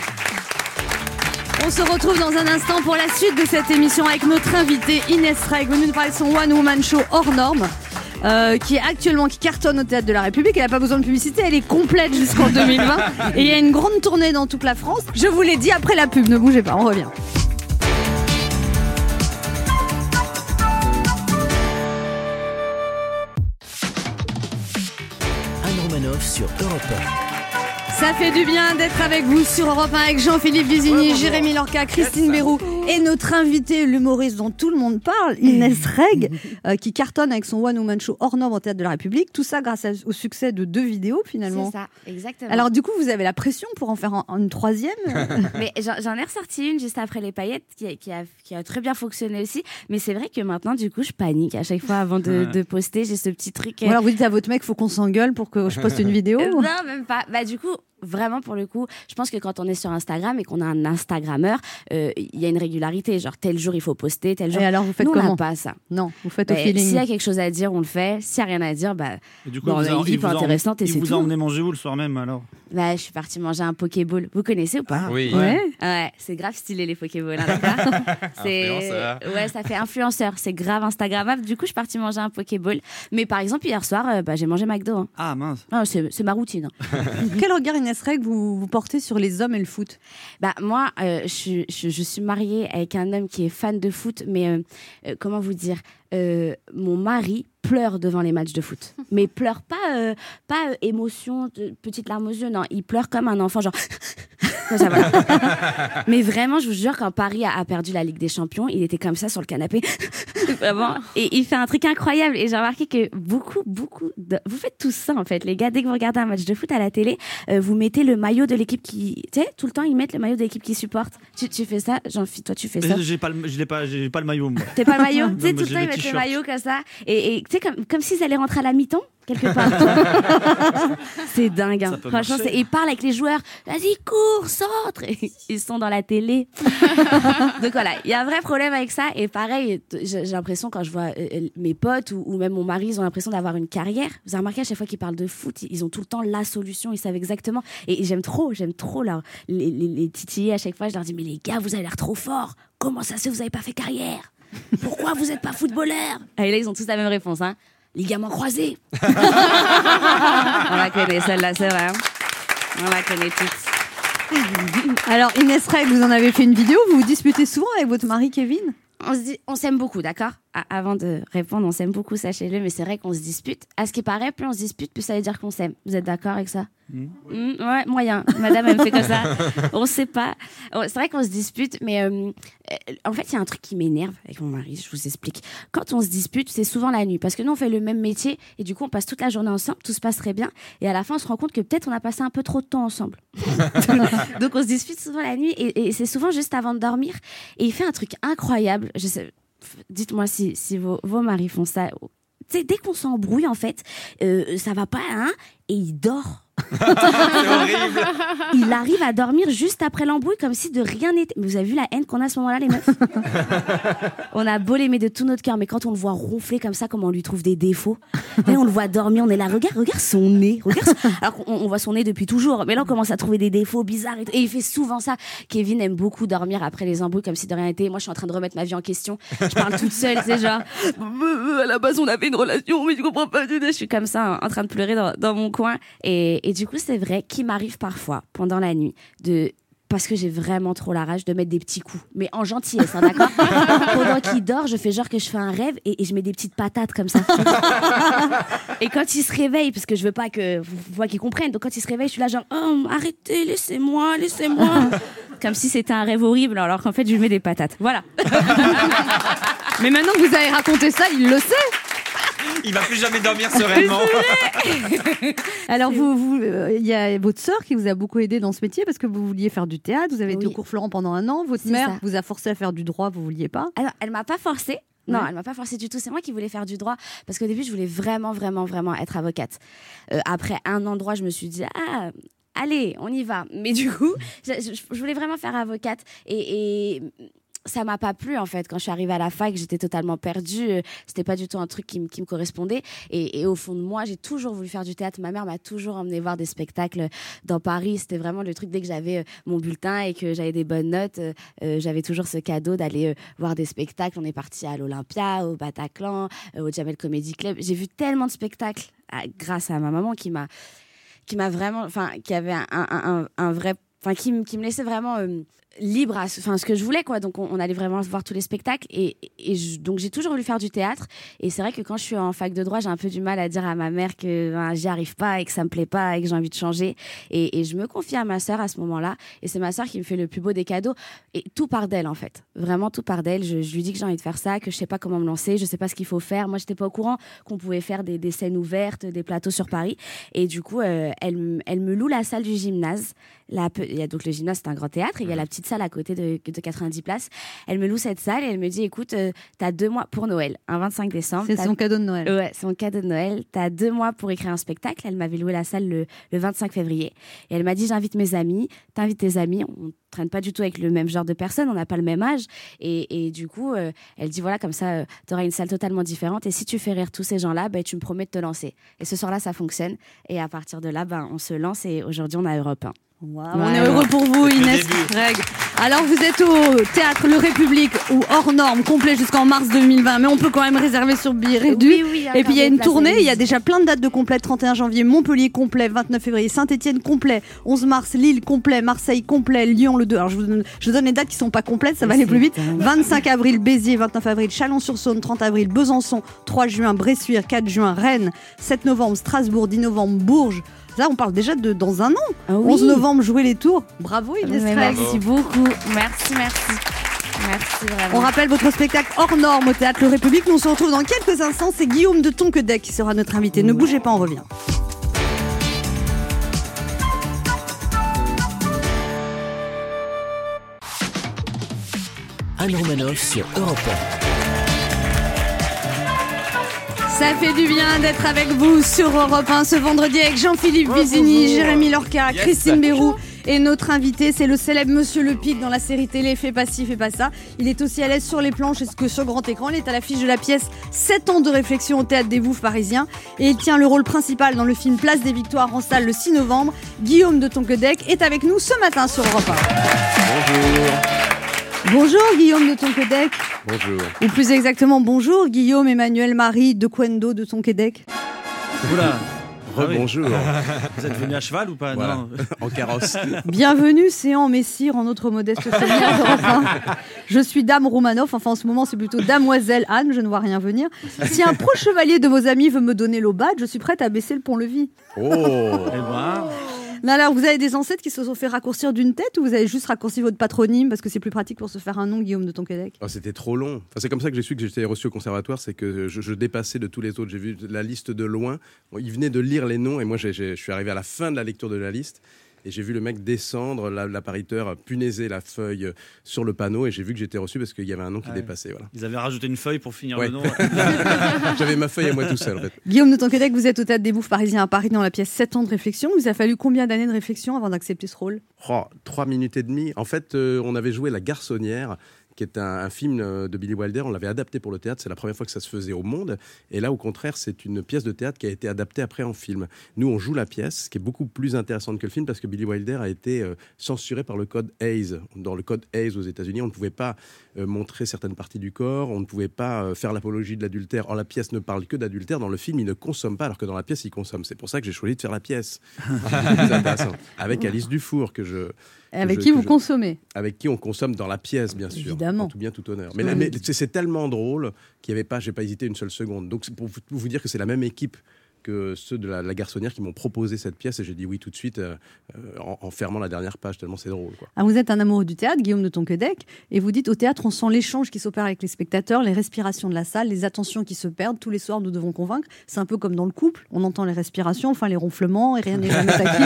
Speaker 2: On se retrouve dans un instant pour la suite de cette émission avec notre invitée Inès Reg, venue nous parler de son One Woman Show hors norme, euh, qui est actuellement, qui cartonne au Théâtre de la République. Elle n'a pas besoin de publicité, elle est complète jusqu'en deux mille vingt. Et il y a une grande tournée dans toute la France. Je vous l'ai dit après la pub, ne bougez pas, on revient.
Speaker 1: Anne Romanoff sur Europe un.
Speaker 2: Ça fait du bien d'être avec vous sur Europe un avec Jean-Philippe Vizini, Jérémy Lorca, Christine Béroux et notre invité, l'humoriste dont tout le monde parle, Inès Reg, euh, qui cartonne avec son One Woman Show hors norme au Théâtre de la République. Tout ça grâce à- au succès de deux vidéos finalement.
Speaker 8: C'est ça, exactement.
Speaker 2: Alors du coup, vous avez la pression pour en faire en, en une troisième.
Speaker 8: Mais j'en, j'en ai ressorti une juste après les paillettes qui a, qui a, qui a très bien fonctionné aussi. Mais c'est vrai que maintenant, du coup, je panique à chaque fois avant de, de poster. J'ai ce petit truc.
Speaker 2: Ou alors vous dites à votre mec, faut qu'on s'engueule pour que je poste une vidéo.
Speaker 8: Euh, non, même pas. Bah, du coup, vraiment, pour le coup, je pense que quand on est sur Instagram et qu'on a un Instagrammeur, euh, il y a une régularité. Genre, tel jour, il faut poster, tel jour.
Speaker 2: Et alors vous faites
Speaker 8: Nous, on n'a
Speaker 2: comment?
Speaker 8: pas ça.
Speaker 2: Non, vous faites
Speaker 8: Bah,
Speaker 2: au feeling.
Speaker 8: s'il y a quelque chose à dire, on le fait. S'il n'y a rien à dire, bah,
Speaker 4: Et du coup,
Speaker 8: bon,
Speaker 4: il
Speaker 8: on a
Speaker 4: vous
Speaker 8: une
Speaker 4: a-
Speaker 8: vie
Speaker 4: il
Speaker 8: pas
Speaker 4: vous a-
Speaker 8: intéressante et
Speaker 4: il
Speaker 8: c'est
Speaker 4: vous
Speaker 8: tout.
Speaker 4: a emmené manger où le soir même alors?
Speaker 8: Bah, je suis partie manger un Pokéball. Vous connaissez ou pas?
Speaker 5: Oui.
Speaker 2: Ouais.
Speaker 8: Ouais, c'est grave stylé les Pokéballs, hein, d'accord. C'est
Speaker 5: Influenceur.
Speaker 8: ouais, ça fait influenceur, c'est grave Instagrammable. Du coup, je suis partie manger un Pokéball. Mais par exemple, hier soir, euh, bah, j'ai mangé McDo. Hein.
Speaker 4: Ah mince.
Speaker 8: Ah, c'est, c'est ma routine. Hein.
Speaker 2: Quel regard Inès Reg vous, vous portez sur les hommes et le foot?
Speaker 8: Bah moi, euh, je, je, je suis mariée avec un homme qui est fan de foot, mais euh, euh, comment vous dire, euh, mon mari pleure devant les matchs de foot. Mais pleure pas, euh, pas euh, émotion, de, petite larme aux yeux, non. Il pleure comme un enfant, genre... Comme ça, voilà. Mais vraiment, je vous jure, quand Paris a, a perdu la Ligue des Champions, il était comme ça sur le canapé. Vraiment. Et il fait un truc incroyable. Et j'ai remarqué que beaucoup, beaucoup... De... Vous faites tout ça, en fait. Les gars, dès que vous regardez un match de foot à la télé, euh, vous mettez le maillot de l'équipe qui... Tu sais, tout le temps, ils mettent le maillot de l'équipe qui supporte. Tu, tu fais ça, Jean-Philippe, toi, tu fais ça.
Speaker 4: J'ai pas, le- je l'ai pas, j'ai pas le maillot moi.
Speaker 8: T'es pas le maillot? Tu sais,
Speaker 4: Non,
Speaker 8: tout le
Speaker 4: j'ai
Speaker 8: temps,
Speaker 4: le
Speaker 8: ils mettent le
Speaker 4: t-shirt.
Speaker 8: maillot comme ça. Et et tu sais, comme, comme s'ils allaient rentrer à la mi-temps, quelque part. C'est dingue. Hein.
Speaker 4: Ça peut
Speaker 8: Franchement,
Speaker 4: marcher.
Speaker 8: c'est... ils parlent avec les joueurs. Vas-y, cours, centre. Et ils sont dans la télé. Donc voilà, il y a un vrai problème avec ça. Et pareil, t- j'ai j'ai l'impression quand je vois euh, euh, mes potes ou, ou même mon mari, ils ont l'impression d'avoir une carrière. Vous avez remarqué, à chaque fois qu'ils parlent de foot, ils ont tout le temps la solution. Ils savent exactement. Et, et j'aime trop, j'aime trop leur, les, les, les titiller à chaque fois. Je leur dis, mais les gars, vous avez l'air trop forts. Comment ça se fait, vous n'avez pas fait carrière? Pourquoi vous n'êtes pas footballeur? Et là, ils ont tous la même réponse. Hein. Ligaments croisés. On la connaît, celle-là, c'est vrai. Hein. On la connaît toutes.
Speaker 2: Alors Inès Reg, vous en avez fait une vidéo, vous vous disputez souvent avec votre mari Kevin?
Speaker 8: On, se dit, on s'aime beaucoup, d'accord? Ah, avant de répondre, on s'aime beaucoup, sachez-le, mais c'est vrai qu'on se dispute. À ce qui paraît, plus on se dispute, plus ça veut dire qu'on s'aime. Vous êtes d'accord avec ça?
Speaker 4: Mmh.
Speaker 8: Mmh, ouais, moyen. Madame, elle me fait comme ça. On sait pas. Oh, c'est vrai qu'on se dispute, mais euh, euh, en fait, il y a un truc qui m'énerve avec mon mari, je vous explique. Quand on se dispute, c'est souvent la nuit, parce que nous, on fait le même métier, et du coup, on passe toute la journée ensemble, tout se passe très bien, et à la fin, on se rend compte que peut-être on a passé un peu trop de temps ensemble. Donc, on se dispute souvent la nuit, et, et c'est souvent juste avant de dormir, et il fait un truc incroyable. Je sais, dites-moi si, si vos, vos maris font ça. Tu sais, dès qu'on s'embrouille, en fait, euh, ça va pas, hein, et il dort.
Speaker 5: C'est horrible.
Speaker 8: Il arrive à dormir juste après l'embrouille comme si de rien n'était. Mais vous avez vu la haine qu'on a à ce moment-là, les meufs? On a beau l'aimer de tout notre cœur, mais quand on le voit ronfler comme ça, comme on lui trouve des défauts, et on le voit dormir, on est là, regarde, regarde son nez, regarde son... Alors qu'on on voit son nez depuis toujours, mais là on commence à trouver des défauts bizarres et, tout. Et il fait souvent ça. Kevin aime beaucoup dormir après les embrouilles comme si de rien n'était. Moi je suis en train de remettre ma vie en question, je parle toute seule, tu sais, genre à la base on avait une relation, mais tu comprends pas, je suis comme ça en train de pleurer dans, dans mon coin. Et, et du coup c'est vrai qu'il m'arrive parfois pendant la nuit de parce que j'ai vraiment trop la rage de mettre des petits coups, mais en gentillesse, hein, d'accord. Pendant qu'il dort, je fais genre que je fais un rêve et, et je mets des petites patates comme ça. Et quand il se réveille, parce que je veux pas que vous voyez qu'il comprenne, donc quand il se réveille, je suis là genre oh, arrêtez, laissez-moi, laissez-moi, comme si c'était un rêve horrible, alors qu'en fait je lui mets des patates. Voilà.
Speaker 2: Mais maintenant que vous avez raconté ça, il le sait.
Speaker 5: Il va plus jamais dormir sereinement.
Speaker 2: Alors, vous, vous, euh, y a votre sœur qui vous a beaucoup aidé dans ce métier parce que vous vouliez faire du théâtre. Vous avez
Speaker 8: Oui.
Speaker 2: été au cours Florent pendant un an. Votre
Speaker 8: C'est
Speaker 2: mère
Speaker 8: ça.
Speaker 2: vous a forcé à faire du droit. Vous vouliez pas.
Speaker 8: Alors, elle m'a pas forcée. Non,
Speaker 2: Ouais.
Speaker 8: elle m'a pas forcée du tout. C'est moi qui voulais faire du droit parce qu'au début, je voulais vraiment, vraiment, vraiment être avocate. Euh, après un an de droit, je me suis dit ah. Allez, on y va. Mais du coup, je, je- je voulais vraiment faire avocate et, et ça m'a pas plu en fait. Quand je suis arrivée à la fac, j'étais totalement perdue. Euh, C'était pas du tout un truc qui, me- qui me correspondait. Et, et au fond de moi, j'ai toujours voulu faire du théâtre. Ma mère m'a toujours emmené voir des spectacles dans Paris. C'était vraiment le truc dès que j'avais euh, mon bulletin et que j'avais des bonnes notes, euh, euh, j'avais toujours ce cadeau d'aller euh, voir des spectacles. On est parti à l'Olympia, au Bataclan, euh, au Jamel Comedy Club. J'ai vu tellement de spectacles ah, grâce à ma maman qui m'a qui m'a vraiment, enfin, qui avait un, un, un, un vrai, enfin, qui, m- qui me laissait vraiment euh, libre à ce, enfin, ce que je voulais, quoi. Donc, on, on allait vraiment voir tous les spectacles. Et, et je- donc, j'ai toujours voulu faire du théâtre. Et c'est vrai que quand je suis en fac de droit, j'ai un peu du mal à dire à ma mère que ben, j'y arrive pas et que ça me plaît pas et que j'ai envie de changer. Et, et je me confie à ma sœur à ce moment-là. Et c'est ma sœur qui me fait le plus beau des cadeaux. Et tout part d'elle, en fait. Vraiment, tout part d'elle. Je, je lui dis que j'ai envie de faire ça, que je sais pas comment me lancer, je sais pas ce qu'il faut faire. Moi, j'étais pas au courant qu'on pouvait faire des, des scènes ouvertes, des plateaux sur Paris. Et du coup, euh, elle, m- elle me loue la salle du gymnase. La pe- il y a donc le gymnase, c'est un grand théâtre, et il y a la petite salle à côté de, de quatre-vingt-dix places. Elle me loue cette salle et elle me dit écoute, euh, t'as deux mois pour Noël, un vingt-cinq décembre.
Speaker 2: C'est
Speaker 8: t'as-
Speaker 2: son cadeau de Noël.
Speaker 8: Ouais, c'est mon cadeau de Noël. T'as deux mois pour écrire un spectacle. Elle m'avait loué la salle le, le vingt-cinq février. Et elle m'a dit j'invite mes amis, t'invites tes amis. On traîne pas du tout avec le même genre de personnes, on n'a pas le même âge. Et, et du coup, euh, elle dit voilà, comme ça, euh, t'auras une salle totalement différente. Et si tu fais rire tous ces gens-là, ben, tu me promets de te lancer. Et ce soir-là, ça fonctionne. Et à partir de là, ben, on se lance. Et aujourd'hui, on a Europe un.
Speaker 2: Wow,
Speaker 8: Ouais.
Speaker 2: on est heureux pour vous, Inès, Greg. Alors, vous êtes au Théâtre Le République ou hors norme, complet jusqu'en mars deux mille vingt, mais on peut quand même réserver sur billet réduit.
Speaker 8: Oui, oui,
Speaker 2: et puis, il y a une
Speaker 8: place
Speaker 2: tournée, il y a
Speaker 8: allez-y.
Speaker 2: déjà plein de dates de complet. trente et un janvier, Montpellier complet, vingt-neuf février, Saint-Etienne complet, onze mars, Lille complet, Marseille complet, Lyon le deux. Alors, je vous donne, je vous donne les dates qui sont pas complètes, ça va aller plus vite. vingt-cinq avril, Béziers, vingt-neuf avril, Chalon-sur-Saône, trente avril, Besançon, trois juin, Bressuire, quatre juin, Rennes, sept novembre, Strasbourg, dix novembre, Bourges. Là, on parle déjà de dans un an.
Speaker 8: Ah oui.
Speaker 2: onze novembre, jouer les tours. Bravo, Inès
Speaker 8: Ouais,
Speaker 2: Craig.
Speaker 8: merci beaucoup. Merci, merci. Merci vraiment.
Speaker 2: On rappelle votre spectacle hors norme au Théâtre Le République. Nous on se retrouve dans quelques instants. C'est Guillaume de Tonquedec qui sera notre invité. Ne bougez pas, on revient.
Speaker 1: Anne Romanoff sur Europe un.
Speaker 2: Ça fait du bien d'être avec vous sur Europe un ce vendredi avec Jean-Philippe Vizini, Jérémy Lorca,
Speaker 5: Yes.
Speaker 2: Christine Bérou. Et notre invité, c'est le célèbre Monsieur Le Pic dans la série télé Fais pas ci, fais pas ça. Il est aussi à l'aise sur les planches que sur grand écran. Il est à l'affiche de la pièce sept ans de réflexion au Théâtre des Bouffes parisien. Et il tient le rôle principal dans le film Place des Victoires en salle le six novembre. Guillaume de Tonquedec est avec nous ce matin sur Europe un.
Speaker 10: Bonjour.
Speaker 2: Bonjour Guillaume de Tonquedec.
Speaker 10: Bonjour.
Speaker 2: Ou plus exactement, bonjour Guillaume Emmanuel Marie de Quendo de Tonquedec.
Speaker 4: Oula.
Speaker 10: Rebonjour.
Speaker 4: Vous êtes venu à cheval ou pas?
Speaker 10: Voilà.
Speaker 4: Non.
Speaker 10: En carrosse.
Speaker 2: Bienvenue, Séan Messire, en notre modeste séminaire d'Europe un. Je suis Dame Romanoff, enfin en ce moment c'est plutôt Damoiselle Anne, je ne vois rien venir. Si un pro chevalier de vos amis veut me donner l'eau badge, je suis prête à baisser le pont-levis.
Speaker 10: Oh.
Speaker 4: Eh ben,
Speaker 2: Non, alors, vous avez des ancêtres qui se sont fait raccourcir d'une tête ou vous avez juste raccourci votre patronyme parce que c'est plus pratique pour se faire un nom, Guillaume de Tonquedec?
Speaker 10: Oh, c'était trop long. Enfin, c'est comme ça que j'ai su que j'étais reçu au conservatoire, c'est que je, je dépassais de tous les autres. J'ai vu la liste de loin. Bon, ils venaient de lire les noms et moi, j'ai- j'ai- je suis arrivé à la fin de la lecture de la liste. Et j'ai vu le mec descendre, la- l'appariteur punaiser la feuille sur le panneau et j'ai vu que j'étais reçu parce qu'il y avait un nom qui
Speaker 4: Ouais.
Speaker 10: dépassait. Voilà.
Speaker 4: ils avaient rajouté une feuille pour finir
Speaker 10: Ouais.
Speaker 4: le nom.
Speaker 10: J'avais ma feuille à moi tout seul en fait.
Speaker 2: Guillaume de Tonquedec, vous êtes au Théâtre des Bouffes parisien à Paris dans la pièce sept ans de réflexion. Il vous a fallu combien d'années de réflexion avant d'accepter ce rôle?
Speaker 10: Oh, trois minutes et demie. En fait, euh, on avait joué La Garçonnière, qui est un, un film euh, de Billy Wilder. On l'avait adapté pour le théâtre. C'est la première fois que ça se faisait au monde. Et là, au contraire, c'est une pièce de théâtre qui a été adaptée après en film. Nous, on joue la pièce, ce qui est beaucoup plus intéressante que le film, parce que Billy Wilder a été euh, censuré par le code Hays. Dans le code Hays aux États-Unis, on ne pouvait pas euh, montrer certaines parties du corps, on ne pouvait pas euh, faire l'apologie de l'adultère. Or, la pièce ne parle que d'adultère. Dans le film, il ne consomme pas, alors que dans la pièce, il consomme. C'est pour ça que j'ai choisi de faire la pièce. C'est intéressant. Avec Alice Dufour, que je
Speaker 2: Et avec
Speaker 10: je-
Speaker 2: qui
Speaker 10: que
Speaker 2: vous
Speaker 10: je-
Speaker 2: consommez.
Speaker 10: Avec qui on consomme dans la pièce, bien sûr.
Speaker 2: Évidemment.
Speaker 10: En tout bien, tout honneur. Mais,
Speaker 2: Ouais.
Speaker 10: la- mais c'est, c'est tellement drôle qu'il n'y avait pas, j'ai pas hésité une seule seconde. Donc c'est pour vous, pour vous dire que c'est la même équipe que ceux de la, la garçonnière qui m'ont proposé cette pièce et j'ai dit oui tout de suite euh, euh, en, en fermant la dernière page tellement c'est drôle, quoi.
Speaker 2: Ah, vous êtes un amoureux du théâtre, Guillaume de Tonquédec, et vous dites au théâtre, on sent l'échange qui s'opère avec les spectateurs, les respirations de la salle, les attentions qui se perdent. Tous les soirs, nous devons convaincre. C'est un peu comme dans le couple, on entend les respirations, enfin les ronflements, et rien n'est jamais acquis.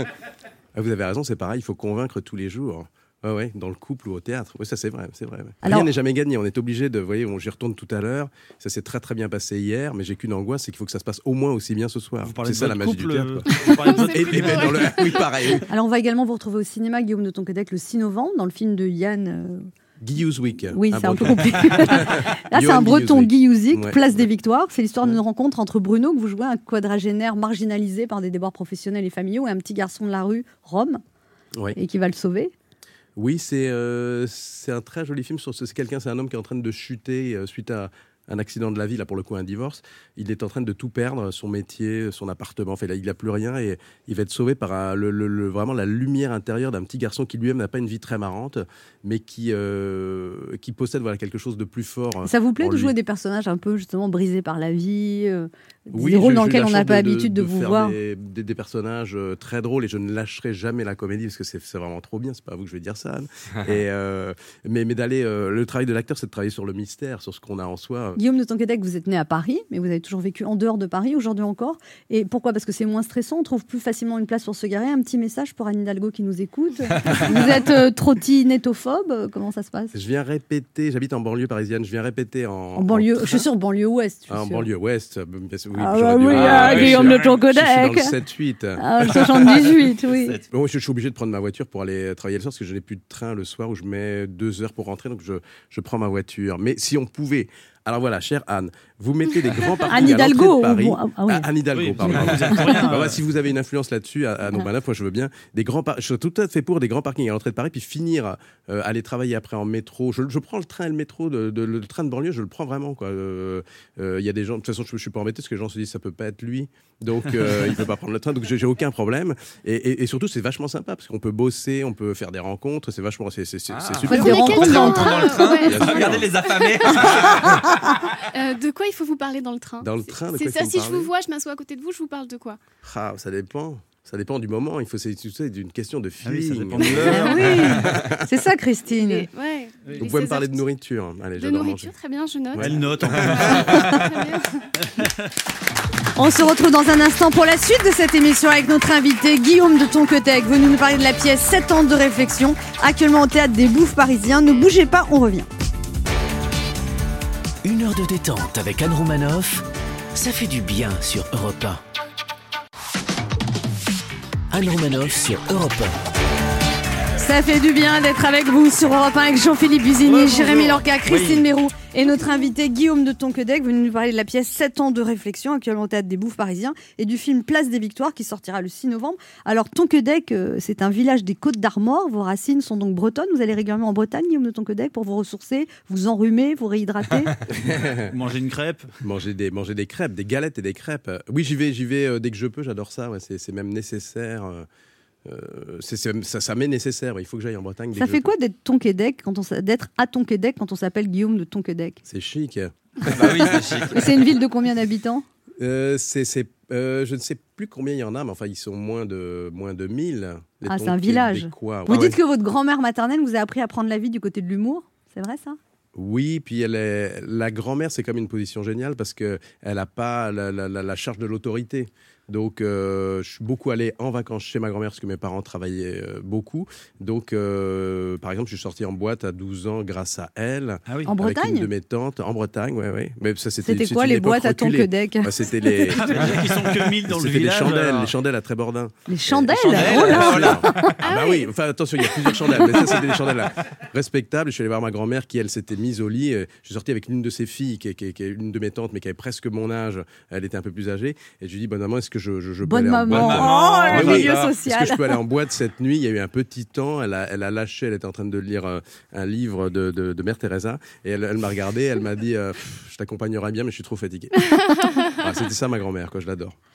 Speaker 10: Ah, vous avez raison, c'est pareil, il faut convaincre tous les jours. Ouais, ouais, dans le couple ou au théâtre. Oui, ça c'est vrai, c'est vrai. Ouais.
Speaker 2: Alors-
Speaker 10: Rien n'est jamais gagné. On est obligé de, vous voyez, on- j'y retourne tout à l'heure. Ça s'est très très bien passé hier, mais j'ai qu'une angoisse, c'est qu'il faut que ça se passe au moins aussi bien ce soir.
Speaker 4: Vous parlez
Speaker 10: C'est
Speaker 4: de
Speaker 10: ça la
Speaker 4: votre
Speaker 10: magie
Speaker 4: couple,
Speaker 10: du théâtre.
Speaker 4: euh,
Speaker 10: quoi.
Speaker 4: vous parlez de votre
Speaker 10: Et- et
Speaker 4: couple,
Speaker 10: ben, dans le- oui, pareil.
Speaker 2: Alors on va également vous retrouver au cinéma, Guillaume de Tonquédec, le six novembre, dans le film de Yann... euh,
Speaker 10: Guy Ouzouik.
Speaker 2: Oui, c'est un peu
Speaker 10: breton.
Speaker 2: compliqué. Là, c'est
Speaker 10: Johan
Speaker 2: un breton,
Speaker 10: Guy
Speaker 2: Guy Ouzic,
Speaker 10: Ouais.
Speaker 2: place des Victoires. C'est l'histoire d'une rencontre entre Bruno, que vous jouez, un quadragénaire marginalisé par des déboires professionnels et familiaux, et un petit garçon de la rue, Rome,
Speaker 10: Ouais.
Speaker 2: et qui va le sauver.
Speaker 10: Oui, c'est euh, c'est un très joli film. Sur ce- c'est quelqu'un, c'est un homme qui est en train de chuter euh, suite à un accident de la vie, là pour le coup un divorce. Il est en train de tout perdre, son métier, son appartement. Enfin, là, il n'a plus rien et il va être sauvé par un- le, le- le- vraiment la lumière intérieure d'un petit garçon qui lui-même n'a pas une vie très marrante, mais qui, euh, qui possède voilà, quelque chose de plus fort.
Speaker 2: Ça vous plaît
Speaker 10: en
Speaker 2: de
Speaker 10: lui.
Speaker 2: jouer des personnages un peu justement brisés par la vie, euh, des
Speaker 10: Oui,
Speaker 2: rôles
Speaker 10: j'ai-
Speaker 2: dans
Speaker 10: j'ai eu
Speaker 2: lesquels
Speaker 10: la
Speaker 2: on n'a
Speaker 10: chance
Speaker 2: pas l'habitude de,
Speaker 10: de
Speaker 2: vous
Speaker 10: faire
Speaker 2: voir?
Speaker 10: Des, des- des personnages euh, très drôles et je ne lâcherai jamais la comédie parce que c'est c'est vraiment trop bien. C'est pas à vous que je vais dire ça, Anne. et, euh, mais mais d'aller, euh, le travail de l'acteur, c'est de travailler sur le mystère, sur ce qu'on a en soi.
Speaker 2: Guillaume de Tonquédec, vous êtes né à Paris, mais vous avez toujours vécu en dehors de Paris, aujourd'hui encore. Et pourquoi? Parce que c'est moins stressant, on trouve plus facilement une place pour se garer. Un petit message pour Anne Hidalgo qui nous écoute. Vous êtes euh, trottinettophobe, comment ça se passe?
Speaker 10: Je viens répéter, j'habite en banlieue parisienne, je viens répéter en,
Speaker 2: En banlieue,
Speaker 10: train.
Speaker 2: je suis sûre, banlieue ouest. je suis
Speaker 10: Ah, en
Speaker 2: sûre.
Speaker 10: banlieue ouest. euh, bien sûr, oui,
Speaker 2: Ah,
Speaker 10: j'aurais
Speaker 2: bah
Speaker 10: dû-
Speaker 2: oui,
Speaker 10: Ah,
Speaker 2: ah,
Speaker 10: ouais,
Speaker 2: Guillaume
Speaker 10: je
Speaker 2: de
Speaker 10: suis- Je suis dans
Speaker 2: Tonquédec.
Speaker 10: le sept huit.
Speaker 2: Ah, le soixante-dix-huit, oui.
Speaker 10: Bon, moi, je suis obligé de prendre ma voiture pour aller travailler le soir parce que je n'ai plus de train le soir où je mets deux heures pour rentrer, donc je, je prends ma voiture. Mais si on pouvait, alors voilà, chère Anne, vous mettez des grands parkings
Speaker 2: Anne
Speaker 10: à l'entrée
Speaker 2: Hidalgo,
Speaker 10: de Paris.
Speaker 2: ou- ah oui.
Speaker 10: Ah, Anne Hidalgo,
Speaker 4: Oui,
Speaker 10: pardon.
Speaker 4: vous êtes pour rien,
Speaker 10: Bah,
Speaker 4: euh.
Speaker 10: ouais, si vous avez une influence là-dessus, à, à Montmartre, moi je veux bien des grands. par- Je suis tout à fait pour des grands parkings à l'entrée de Paris, puis finir, euh, aller travailler après en métro. Je, je prends le train et le métro, de, de- le train de banlieue, je le prends vraiment, quoi. Euh, euh, Il y a des gens, de toute façon, je, je suis pas embêté parce que les gens se disent ça peut pas être lui, donc euh, il peut pas prendre le train, donc j'ai j'ai aucun problème. Et, et- et surtout, c'est vachement sympa parce qu'on peut bosser, on peut faire des rencontres, c'est vachement, c'est c'est- c'est-
Speaker 5: Ah.
Speaker 10: c'est super.
Speaker 2: Des rencontres dans le train.
Speaker 5: Dans le train,
Speaker 3: Ouais.
Speaker 10: Bien sûr.
Speaker 5: regardez les affamés.
Speaker 3: Euh, de quoi il faut vous parler dans le train?
Speaker 10: Dans le train, de
Speaker 3: C'est
Speaker 10: quoi il
Speaker 3: ça,
Speaker 10: faut me
Speaker 3: si je
Speaker 10: parler
Speaker 3: vous vois, je m'assois à côté de vous, je vous parle de quoi?
Speaker 10: Ah, ça dépend. Ça dépend du moment. Il faut, c'est, tu sais, c'est une question de
Speaker 4: Ah oui, ça
Speaker 10: feeling.
Speaker 4: dépend de l'heure.
Speaker 2: Ah oui, c'est ça, Christine.
Speaker 3: Les- ouais, les
Speaker 10: Vous pouvez me
Speaker 3: seize
Speaker 10: parler de
Speaker 3: heures.
Speaker 10: nourriture. Allez,
Speaker 3: De
Speaker 10: j'adore
Speaker 3: nourriture,
Speaker 10: manger.
Speaker 3: très bien, je note.
Speaker 4: Elle note. en plus.
Speaker 3: Très bien.
Speaker 2: On se retrouve dans un instant pour la suite de cette émission avec notre invité Guillaume de Tonquédec, venu nous parler de la pièce sept ans de réflexion, actuellement au théâtre des Bouffes parisiens. Ne bougez pas, on revient.
Speaker 1: Une heure de détente avec Anne Romanoff, ça fait du bien sur Europe un. Anne Romanoff sur Europe un.
Speaker 2: Ça fait du bien d'être avec vous sur Europe un avec Jean-Philippe Buzini,
Speaker 4: Ouais,
Speaker 2: Jérémy
Speaker 4: bonjour.
Speaker 2: Lorca, Christine
Speaker 4: Oui.
Speaker 2: Mérou et notre invité Guillaume de Tonquédec, venu nous parler de la pièce sept ans de réflexion, actuellement au théâtre des Bouffes parisiens, et du film Place des Victoires qui sortira le six novembre. Alors Tonquédec, euh, c'est un village des Côtes d'Armor, vos racines sont donc bretonnes. Vous allez régulièrement en Bretagne, Guillaume de Tonquédec, pour vous ressourcer, vous enrhumer, vous réhydrater.
Speaker 4: Manger une crêpe.
Speaker 10: Manger des, manger des crêpes, des galettes et des crêpes. Euh, Oui, j'y vais, j'y vais euh, dès que je peux. J'adore ça. Ouais, c'est, c'est même nécessaire. euh, euh, c'est, c'est- ça, ça m'est nécessaire. ouais, Il faut que j'aille en Bretagne. dès
Speaker 2: Ça
Speaker 10: que je
Speaker 2: fait
Speaker 10: peux.
Speaker 2: quoi d'être Tonquédec, quand on, s- d'être à Tonquédec quand on s'appelle Guillaume de Tonquédec?
Speaker 10: C'est chic.
Speaker 5: Bah oui, c'est chic.
Speaker 2: Et c'est une ville de combien d'habitants?
Speaker 10: Euh, c'est, c'est, euh, je ne sais plus combien il y en a, mais enfin, ils sont moins de, moins de mille. les
Speaker 2: Ah, c'est un village.
Speaker 10: Tonquédécois.
Speaker 2: Vous
Speaker 10: Ouais,
Speaker 2: dites
Speaker 10: ouais.
Speaker 2: que votre grand-mère maternelle vous a appris à prendre la vie du côté de l'humour? C'est vrai ça?
Speaker 10: Oui, puis elle est... la grand-mère, c'est comme une position géniale parce qu'elle n'a pas la, la- la- la charge de l'autorité. Donc, euh, je suis beaucoup allé en vacances chez ma grand-mère parce que mes parents travaillaient euh, beaucoup. Donc, euh, par exemple, je suis sorti en boîte à douze ans grâce à elle.
Speaker 4: Ah oui.
Speaker 2: En
Speaker 10: Avec
Speaker 2: Bretagne?
Speaker 10: une de mes tantes. En Bretagne, oui, oui. Mais ça, c'était,
Speaker 2: C'était quoi
Speaker 10: une
Speaker 2: les
Speaker 10: époque
Speaker 2: boîtes à
Speaker 10: reculée.
Speaker 2: Tonquédec?
Speaker 10: Bah, C'était les...
Speaker 4: C'est-à-dire qu'ils sont que mille dans le
Speaker 10: C'était les
Speaker 4: village.
Speaker 10: chandelles,
Speaker 4: alors.
Speaker 10: les chandelles à Trébordin.
Speaker 2: Les chandelles,
Speaker 10: Les chandelles,
Speaker 2: oh là
Speaker 10: voilà. Ah bah oui, enfin attention, il y a plusieurs chandelles, mais ça c'était des chandelles là, respectables. Je suis allé voir ma grand-mère qui elle s'était mise au lit. Euh, Je suis sorti avec l'une de ses filles, qui est, qui est- qui est une de mes tantes, mais qui avait presque mon âge. Elle était un peu plus âgée, et je lui dis bonne maman, est-ce que je, je, je peux
Speaker 2: Bonne
Speaker 10: aller en
Speaker 2: maman.
Speaker 10: boîte?
Speaker 2: Oh,
Speaker 10: Oui,
Speaker 2: le
Speaker 10: oui.
Speaker 2: milieu
Speaker 10: Est-ce
Speaker 2: social.
Speaker 10: que je peux aller en boîte cette nuit? Il y a eu un petit temps, elle a, elle a lâché, elle était en train de lire euh, un livre de, de, de Mère Teresa, et elle, elle m'a regardé, elle m'a dit euh, Pff, je t'accompagnerai bien, mais je suis trop fatiguée. Voilà, c'était ça ma grand-mère, quoi, je l'adore.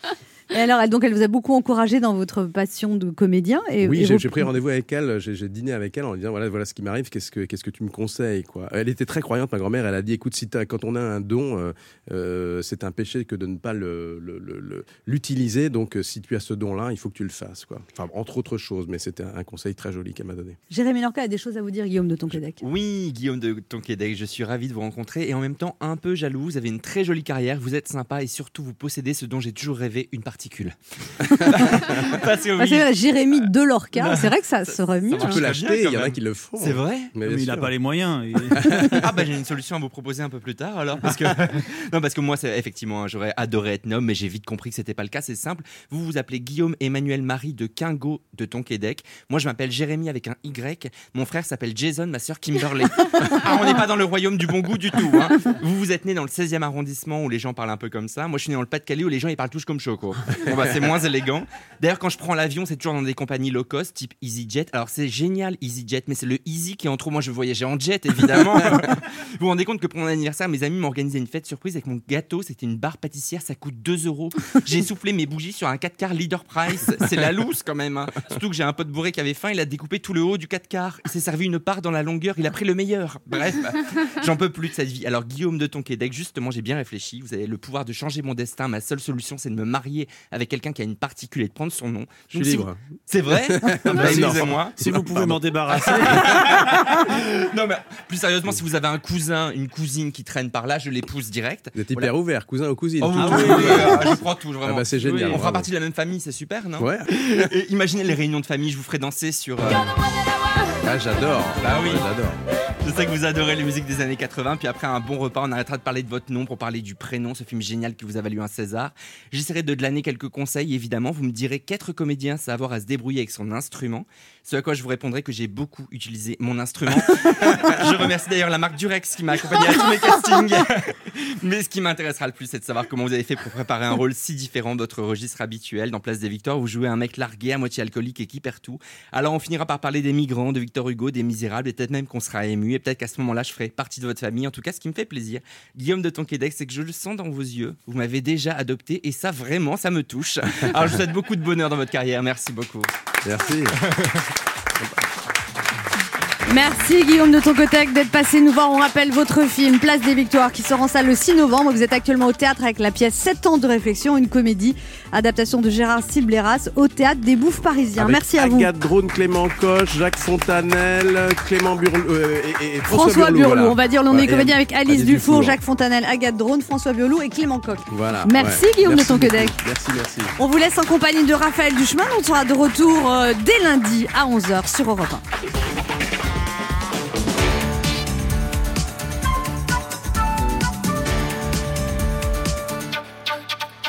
Speaker 2: Et alors, elle, donc, elle vous a beaucoup encouragé dans votre passion de comédien. Et,
Speaker 10: oui,
Speaker 2: et
Speaker 10: j'ai,
Speaker 2: vos...
Speaker 10: j'ai pris rendez-vous avec elle, j'ai, j'ai dîné avec elle en lui disant voilà, voilà ce qui m'arrive, qu'est-ce que, qu'est-ce que tu me conseilles quoi. Elle était très croyante, ma grand-mère, elle a dit écoute, si quand on a un don, euh, euh, c'est un péché que de ne pas le, le, le, le, l'utiliser, donc euh, si tu as ce don-là, il faut que tu le fasses. Quoi. Enfin, entre autres choses, mais c'était un, un conseil très joli qu'elle m'a donné.
Speaker 2: Jérémy Lorca a des choses à vous dire, Guillaume de Tonquédec.
Speaker 5: Oui, Guillaume de Tonquédec, je suis ravi de vous rencontrer et en même temps un peu jaloux. Vous avez une très jolie carrière, vous êtes sympa et surtout vous possédez ce dont j'ai toujours rêvé, une particule. Parce que oui.
Speaker 2: Ah, c'est vrai, Jérémy de Lorca, c'est vrai que ça serait mieux.
Speaker 10: Tu peux l'acheter, il y en a qui le font.
Speaker 5: C'est vrai.
Speaker 4: Mais, mais il n'a pas les moyens. Et...
Speaker 5: ah bah j'ai une solution à vous proposer un peu plus tard alors parce que non parce que moi c'est effectivement j'aurais adoré être noble mais j'ai vite compris que c'était pas le cas. C'est simple. Vous vous appelez Guillaume Emmanuel Marie de Quingo de Tonquédec. Moi je m'appelle Jérémy avec un Y. Mon frère s'appelle Jason, ma sœur Kimberley. Ah, on n'est pas dans le royaume du bon goût du tout. Hein. Vous vous êtes né dans le seizième arrondissement où les gens parlent un peu comme ça. Moi je suis né dans le Pas-de-Calais où les gens ils parlent tous comme Choco. Bon bah c'est moins élégant. D'ailleurs quand je prends l'avion c'est toujours dans des compagnies low cost type EasyJet. Alors c'est génial EasyJet mais c'est le Easy qui est en trop. Moi je voyageais en jet évidemment. Vous vous rendez compte que pour mon anniversaire mes amis m'ont organisé une fête surprise avec mon gâteau. C'était une barre pâtissière, ça coûte deux euros. J'ai soufflé mes bougies sur un quatre quarts Leader Price. C'est la loose quand même. Hein. Surtout que j'ai un pote bourré qui avait faim, il a découpé tout le haut du quatre quarts. Il s'est servi une part dans la longueur, il a pris le meilleur. Bref, j'en peux plus de cette vie. Alors Guillaume de Tonquédec, justement, j'ai bien réfléchi. Vous avez le pouvoir de changer mon destin. Ma seule solution, c'est de me marier avec quelqu'un qui a une particule et de prendre son nom.
Speaker 10: Je suis libre.
Speaker 5: Si vous... C'est vrai. Bah, excusez-moi.
Speaker 4: Si vous pouvez m'en débarrasser.
Speaker 5: Non mais plus sérieusement, si vous avez un cousin, une cousine qui traîne par là, je l'épouse direct.
Speaker 10: Vous êtes hyper voilà. ouvert, cousin ou cousine.
Speaker 5: Oh,
Speaker 10: tout,
Speaker 5: ah,
Speaker 10: tout,
Speaker 5: oui,
Speaker 10: tout.
Speaker 5: oui, oui, je prends tout vraiment.
Speaker 10: Ah bah c'est génial.
Speaker 5: Oui, on
Speaker 10: bravo.
Speaker 5: fera partie de la même famille, c'est super, non?
Speaker 10: Ouais.
Speaker 5: Et imaginez les réunions de famille, je vous ferai danser sur. Euh...
Speaker 10: Ah j'adore.
Speaker 5: Bah oui.
Speaker 10: Ouais, j'adore.
Speaker 5: Je sais que vous adorez les musiques des années quatre-vingts, puis après un bon repas, on arrêtera de parler de votre nom pour parler du Prénom, ce film génial qui vous a valu un César. J'essaierai de glaner quelques conseils, évidemment. Vous me direz qu'être comédien, c'est avoir à se débrouiller avec son instrument. Ce à quoi je vous répondrai que j'ai beaucoup utilisé mon instrument. Je remercie d'ailleurs la marque Durex qui m'a accompagné à tous mes castings. Mais ce qui m'intéressera le plus, c'est de savoir comment vous avez fait pour préparer un rôle si différent de votre registre habituel. Dans Place des Victoires, vous jouez un mec largué, à moitié alcoolique et qui perd tout. Alors on finira par parler des migrants, de Victor Hugo, des Misérables, et peut-être même qu'on sera ému, et peut-être qu'à ce moment-là, je ferai partie de votre famille. En tout cas, ce qui me fait plaisir, Guillaume de Tonquédec, c'est que je le sens dans vos yeux. Vous m'avez déjà adopté, et ça, vraiment, ça me touche. Alors je vous souhaite beaucoup de bonheur dans votre carrière. Merci beaucoup.
Speaker 10: Merci.
Speaker 2: Merci Guillaume de Tonquédec d'être passé nous voir. On rappelle votre film Place des Victoires qui sort en salle le six novembre. Vous êtes actuellement au théâtre avec la pièce sept ans de réflexion, une comédie, adaptation de Gérard Sibleras au théâtre des Bouffes Parisiens.
Speaker 10: Avec
Speaker 2: Merci à vous.
Speaker 10: Agathe Drone, Clément Coche, Jacques Fontanelle, Clément Burlou euh, et, et François,
Speaker 2: François Burlou.
Speaker 10: Voilà.
Speaker 2: On va dire, on est
Speaker 10: ouais,
Speaker 2: comédien avec Alice, Alice Dufour,
Speaker 10: Dufour,
Speaker 2: Jacques Fontanelle, Agathe Drone, François Burlou et Clément Coq.
Speaker 10: Voilà.
Speaker 2: Merci
Speaker 10: ouais.
Speaker 2: Guillaume
Speaker 10: merci
Speaker 2: de Tonquédec.
Speaker 10: Merci, merci.
Speaker 2: On vous laisse en compagnie de Raphaël Duchemin. On sera de retour euh, dès lundi à onze heures sur Europe un.